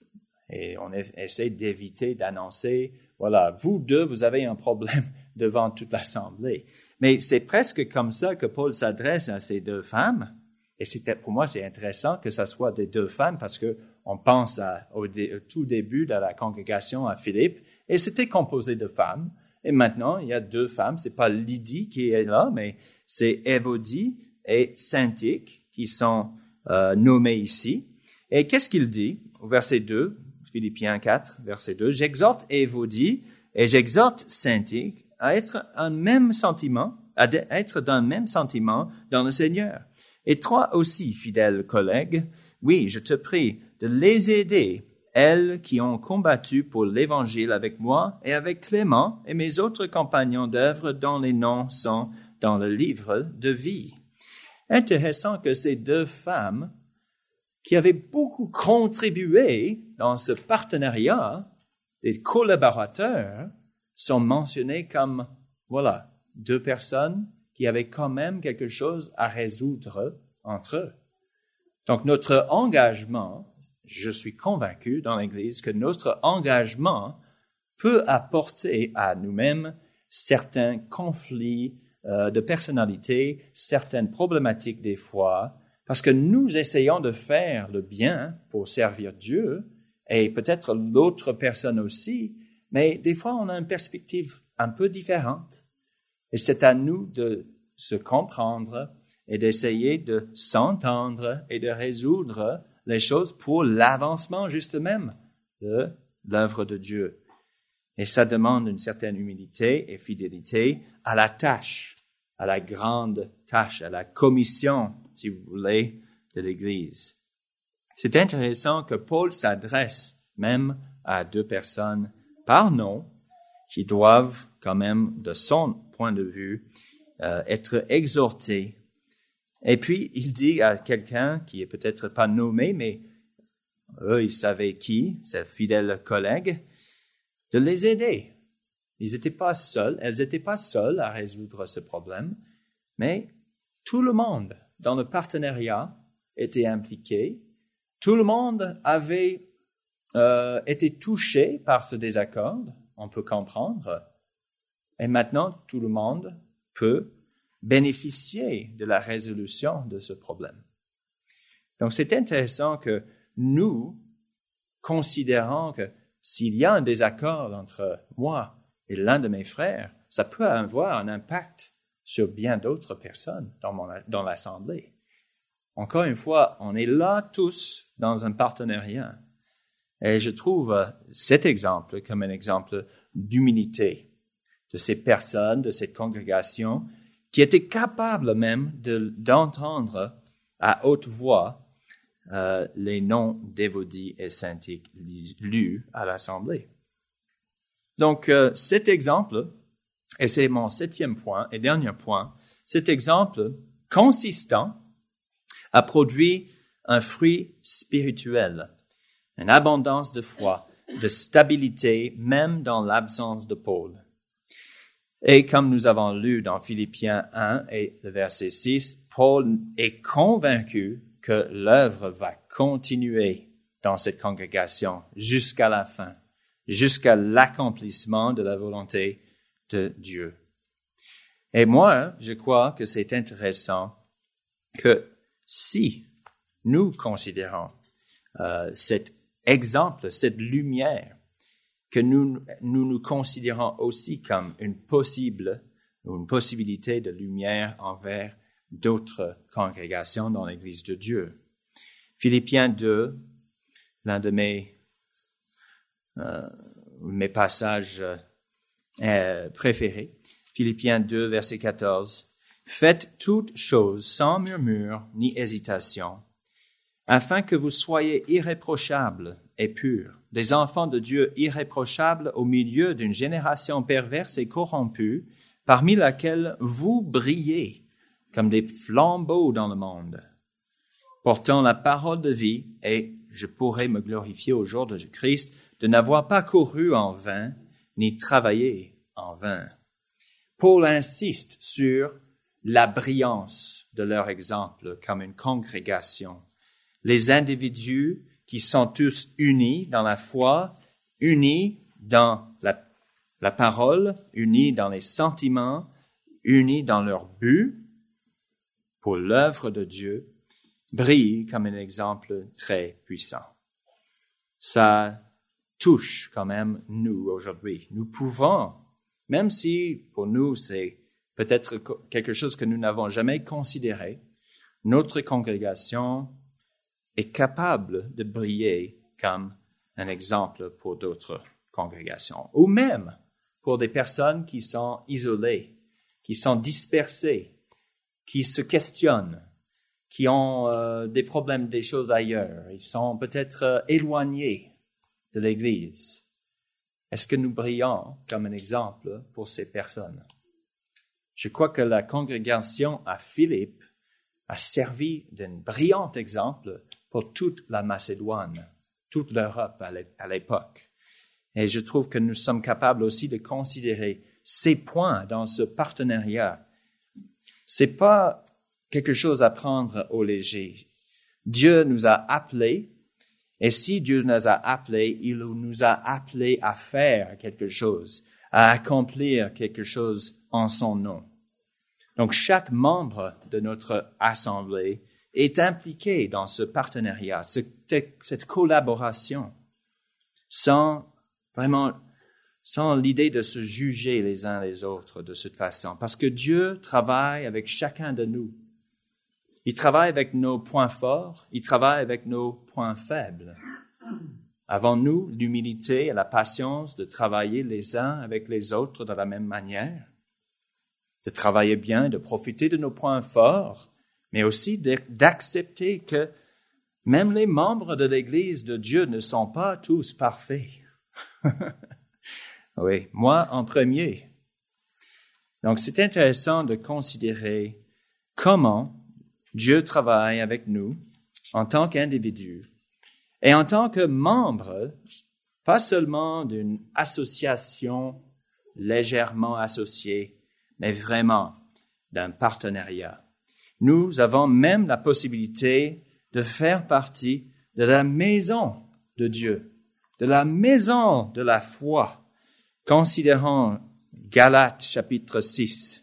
Et on est, essaie d'éviter d'annoncer, voilà, vous deux, vous avez un problème devant toute l'assemblée. Mais c'est presque comme ça que Paul s'adresse à ces deux femmes. Et c'était, pour moi, c'est intéressant que ça soit des deux femmes parce que on pense à, au, dé, au tout début de la congrégation à Philippe. Et c'était composé de femmes. Et maintenant, il y a deux femmes. C'est pas Lydie qui est là, mais c'est Évodie et Syntyche qui sont euh, nommées ici. Et qu'est-ce qu'il dit au verset deux, Philippiens quatre, verset deux? « J'exhorte Évodie et j'exhorte Syntyche à être un même sentiment, à être d'un même sentiment dans le Seigneur. Et toi aussi, fidèles collègues, oui, je te prie de les aider, elles qui ont combattu pour l'Évangile avec moi et avec Clément et mes autres compagnons d'œuvre dont les noms sont dans le livre de vie. » Intéressant que ces deux femmes qui avaient beaucoup contribué dans ce partenariat, des collaborateurs, sont mentionnées comme, voilà, deux personnes qui avaient quand même quelque chose à résoudre entre eux. Donc notre engagement, je suis convaincu dans l'Église que notre engagement peut apporter à nous-mêmes certains conflits euh, de personnalité, certaines problématiques des fois, parce que nous essayons de faire le bien pour servir Dieu et peut-être l'autre personne aussi, mais des fois on a une perspective un peu différente. Et c'est à nous de se comprendre et d'essayer de s'entendre et de résoudre les choses pour l'avancement juste même de l'œuvre de Dieu. Et ça demande une certaine humilité et fidélité à la tâche, à la grande tâche, à la commission, si vous voulez, de l'Église. C'est intéressant que Paul s'adresse même à deux personnes par nom qui doivent quand même, de son point de vue, euh, être exhortées. Et puis, il dit à quelqu'un qui est peut-être pas nommé, mais eux, ils savaient qui, ses fidèles collègues, de les aider. Ils n'étaient pas seuls, elles n'étaient pas seules à résoudre ce problème, mais tout le monde dans le partenariat était impliqué. Tout le monde avait euh, été touché par ce désaccord, on peut comprendre. Et maintenant, tout le monde peut bénéficier de la résolution de ce problème. Donc, c'est intéressant que nous considérons que s'il y a un désaccord entre moi et l'un de mes frères, ça peut avoir un impact sur bien d'autres personnes dans, mon, dans l'Assemblée. Encore une fois, on est là tous dans un partenariat. Et je trouve cet exemple comme un exemple d'humilité de ces personnes, de cette congrégation, qui étaient capables même de, d'entendre à haute voix euh, les noms d'Évodie et Syntyche lus à l'Assemblée. Donc, euh, cet exemple, et c'est mon septième point et dernier point, cet exemple consistant a produit un fruit spirituel, une abondance de foi, de stabilité, même dans l'absence de Paul. Et comme nous avons lu dans Philippiens un et le verset six, Paul est convaincu que l'œuvre va continuer dans cette congrégation jusqu'à la fin, jusqu'à l'accomplissement de la volonté de Dieu. Et moi, je crois que c'est intéressant que si nous considérons euh, cet exemple, cette lumière, que nous, nous nous considérons aussi comme une possible, une possibilité de lumière envers d'autres congrégations dans l'Église de Dieu. Philippiens deux, l'un de mes, euh, mes passages euh, préférés, Philippiens deux, verset quatorze, « Faites toutes choses sans murmure ni hésitation, afin que vous soyez irréprochables et purs, des enfants de Dieu irréprochables au milieu d'une génération perverse et corrompue, parmi laquelle vous brillez comme des flambeaux dans le monde, portant la parole de vie, et je pourrais me glorifier au jour de Christ de n'avoir pas couru en vain, ni travaillé en vain. » Paul insiste sur la brillance de leur exemple comme une congrégation. Les individus qui sont tous unis dans la foi, unis dans la, la parole, unis dans les sentiments, unis dans leur but pour l'œuvre de Dieu, brillent comme un exemple très puissant. Ça touche quand même nous aujourd'hui. Nous pouvons, même si pour nous c'est peut-être quelque chose que nous n'avons jamais considéré, notre congrégation est capable de briller comme un exemple pour d'autres congrégations, ou même pour des personnes qui sont isolées, qui sont dispersées, qui se questionnent, qui ont euh, des problèmes, des choses ailleurs. Ils sont peut-être euh, éloignés de l'Église. Est-ce que nous brillons comme un exemple pour ces personnes? Je crois que la congrégation à Philippe a servi d'un brillant exemple pour toute la Macédoine, toute l'Europe à l'époque. Et je trouve que nous sommes capables aussi de considérer ces points dans ce partenariat. C'est pas quelque chose à prendre au léger. Dieu nous a appelés, et si Dieu nous a appelés, il nous a appelés à faire quelque chose, à accomplir quelque chose en son nom. Donc, chaque membre de notre assemblée est impliqué dans ce partenariat, cette, cette collaboration, sans vraiment, sans l'idée de se juger les uns les autres de cette façon. Parce que Dieu travaille avec chacun de nous. Il travaille avec nos points forts, il travaille avec nos points faibles. Avons-nous l'humilité et la patience de travailler les uns avec les autres de la même manière? De travailler bien, de profiter de nos points forts, mais aussi d'accepter que Même les membres de l'Église de Dieu ne sont pas tous parfaits. Oui, moi en premier. Donc, c'est intéressant de considérer comment Dieu travaille avec nous en tant qu'individus et en tant que membres, pas seulement d'une association légèrement associée, mais vraiment d'un partenariat. Nous avons même la possibilité de faire partie de la maison de Dieu, de la maison de la foi. Considérons Galates chapitre six.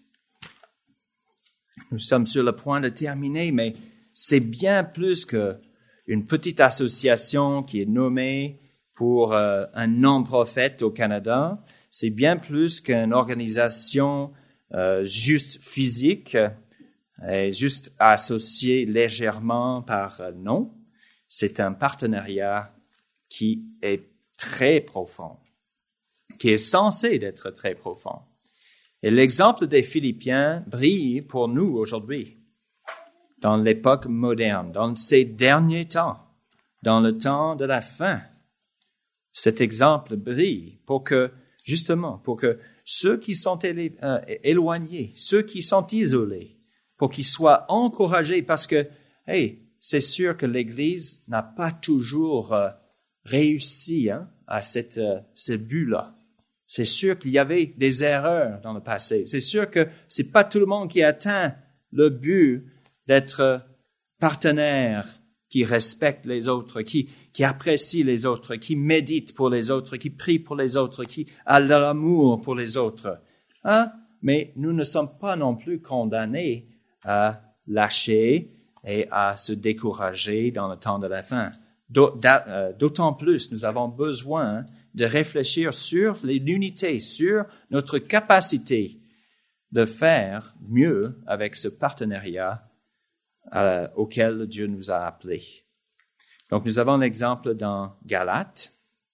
Nous sommes sur le point de terminer, mais c'est bien plus qu'une petite association qui est nommée pour euh, un non-prophète au Canada. C'est bien plus qu'une organisation euh, juste physique et juste associée légèrement par euh, nom. C'est un partenariat qui est très profond, qui est censé d'être très profond. Et l'exemple des Philippiens brille pour nous aujourd'hui, dans l'époque moderne, dans ces derniers temps, dans le temps de la fin. Cet exemple brille pour que, justement, pour que ceux qui sont élé- euh, éloignés, ceux qui sont isolés, pour qu'ils soient encouragés, parce que, hey, c'est sûr que l'Église n'a pas toujours euh, réussi hein, à cette, euh, ce but-là. C'est sûr qu'il y avait des erreurs dans le passé. C'est sûr que c'est pas tout le monde qui atteint le but d'être partenaire, qui respecte les autres, qui, qui apprécie les autres, qui médite pour les autres, qui prie pour les autres, qui a de l'amour pour les autres. Hein? Mais nous ne sommes pas non plus condamnés à lâcher et à se décourager dans le temps de la fin. D'autant plus, nous avons besoin de réfléchir sur l'unité, sur notre capacité de faire mieux avec ce partenariat euh, auquel Dieu nous a appelés. Donc, nous avons l'exemple dans Galates,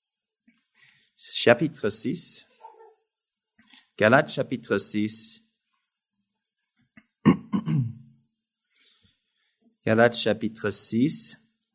chapitre six. Galates, chapitre six. Galates, chapitre six.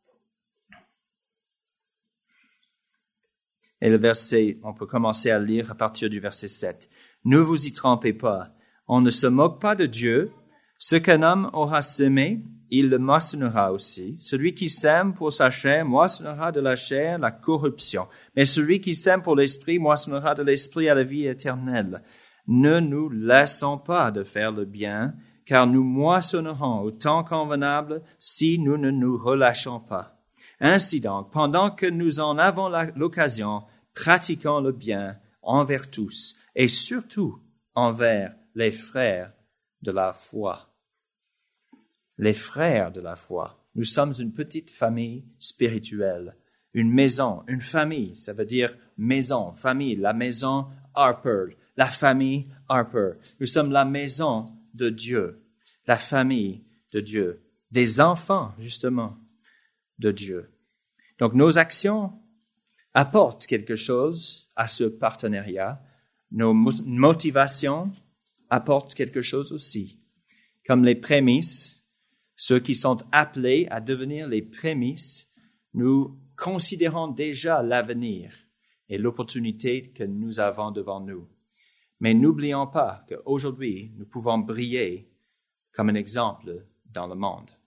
Et le verset, on peut commencer à lire à partir du verset sept. « Ne vous y trompez pas, on ne se moque pas de Dieu. Ce qu'un homme aura semé, il le moissonnera aussi. Celui qui sème pour sa chair moissonnera de la chair la corruption. Mais celui qui sème pour l'esprit moissonnera de l'esprit à la vie éternelle. Ne nous laissons pas de faire le bien, car nous moissonnerons au temps convenable si nous ne nous relâchons pas. Ainsi donc, pendant que nous en avons l'occasion, pratiquons le bien envers tous et surtout envers les frères de la foi. » Les frères de la foi. Nous sommes une petite famille spirituelle, une maison, une famille. Ça veut dire maison, famille, la maison Harper, la famille Harper. Nous sommes la maison de Dieu, la famille de Dieu, des enfants justement de Dieu. Donc nos actions apportent quelque chose à ce partenariat. Nos motivations apportent quelque chose aussi. Comme les prémices, ceux qui sont appelés à devenir les prémices, nous considérons déjà l'avenir et l'opportunité que nous avons devant nous. Mais n'oublions pas qu'aujourd'hui, nous pouvons briller comme un exemple dans le monde.